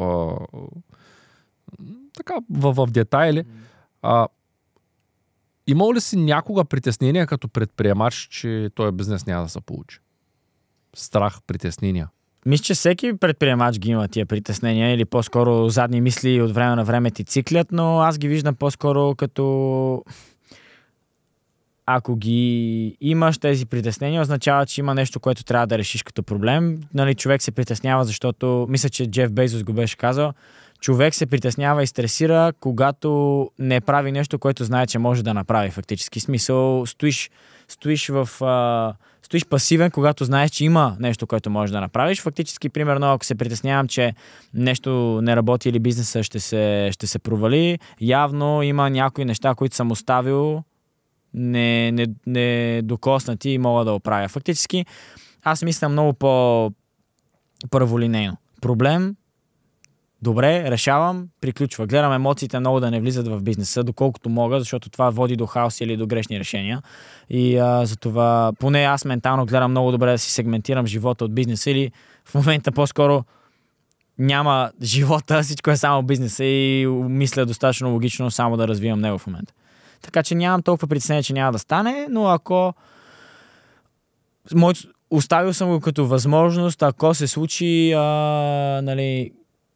[SPEAKER 1] в детайли. Имал ли си някога притеснения като предприемач, че този бизнес няма да се получи? Страх, притеснения?
[SPEAKER 2] Мисля, че всеки предприемач ги има тия притеснения или по-скоро задни мисли от време на време ти циклят, но аз ги виждам по-скоро като ако ги имаш тези притеснения, означава, че има нещо, което трябва да решиш като проблем. Нали, човек се притеснява, защото мисля, че Джеф Безос го беше казал, човек се притеснява и стресира, когато не прави нещо, което знае, че може да направи фактически. Смисъл, стоиш в стоиш пасивен, когато знаеш, че има нещо, което можеш да направиш. Фактически, примерно, ако се притеснявам, че нещо не работи или бизнеса ще се провали, явно има някои неща, които съм оставил не докоснати и мога да оправя. Фактически, аз мисля много по-първолинейно. Проблем, добре, решавам, приключва. Гледам емоциите много да не влизат в бизнеса, доколкото мога, защото това води до хаос или до грешни решения. И затова, поне аз ментално гледам много добре да си сегментирам живота от бизнеса или в момента по-скоро няма живота, всичко е само бизнеса и мисля достатъчно логично само да развивам него в момента. Така че нямам толкова притеснение, че няма да стане, но ако оставил съм го като възможност, ако се случи, нали,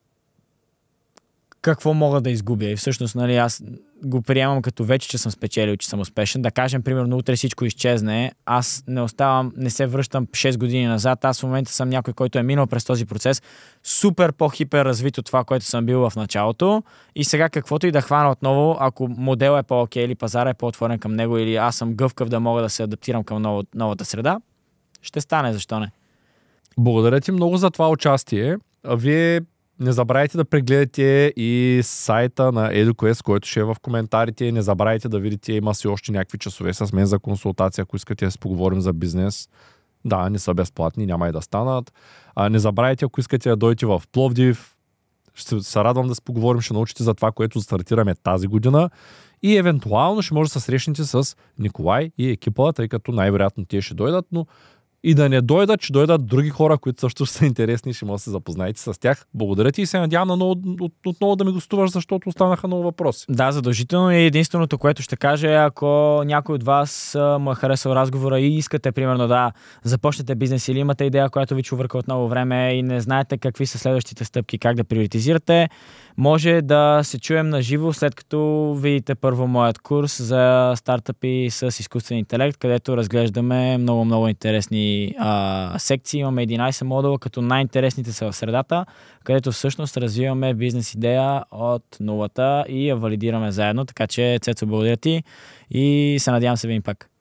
[SPEAKER 2] какво мога да изгубя. И всъщност, нали, аз го приемам като вече, че съм спечелил, че съм успешен. Да кажем, примерно, утре всичко изчезне. Аз не се връщам 6 години назад. Аз в момента съм някой, който е минал през този процес супер по-хипер развит от това, което съм бил в началото. И сега каквото и да хвана отново, ако модел е по-окей или пазара е по-отворен към него или аз съм гъвкав да мога да се адаптирам към новата среда, ще стане, защо не?
[SPEAKER 1] Благодаря ти много за това участие. Вие не забравяйте да прегледате и сайта на EduQuest, който ще е в коментарите. Не забравяйте да видите, има си още някакви часове с мен за консултация, ако искате да си поговорим за бизнес. Да, не са безплатни, няма и да станат. Не забравяйте, ако искате да дойдете в Пловдив, ще се радвам да си поговорим, ще научите за това, което стартираме тази година. И евентуално ще може да се срещнете с Николай и екипа, тъй като най-вероятно те ще дойдат, но и да не дойдат, ще дойдат други хора, които също са интересни, ще може да се запознаете с тях. Благодаря ти и се надявам отново да ми гостуваш, защото останаха много въпроси.
[SPEAKER 2] Да, задължително и единственото, което ще кажа е, ако някой от вас му е харесал разговора и искате, примерно, да започнете бизнес или имате идея, която ви чувърка от много време и не знаете какви са следващите стъпки, как да приоритизирате, може да се чуем на живо, след като видите първо моят курс за стартъпи с изкуствен интелект, където разглеждаме много интересни секции. Имаме 11 модула, като най-интересните са в средата, където всъщност развиваме бизнес идея от нулата и я валидираме заедно. Така че, Цецо, благодаря ти и се надявам се видим пак.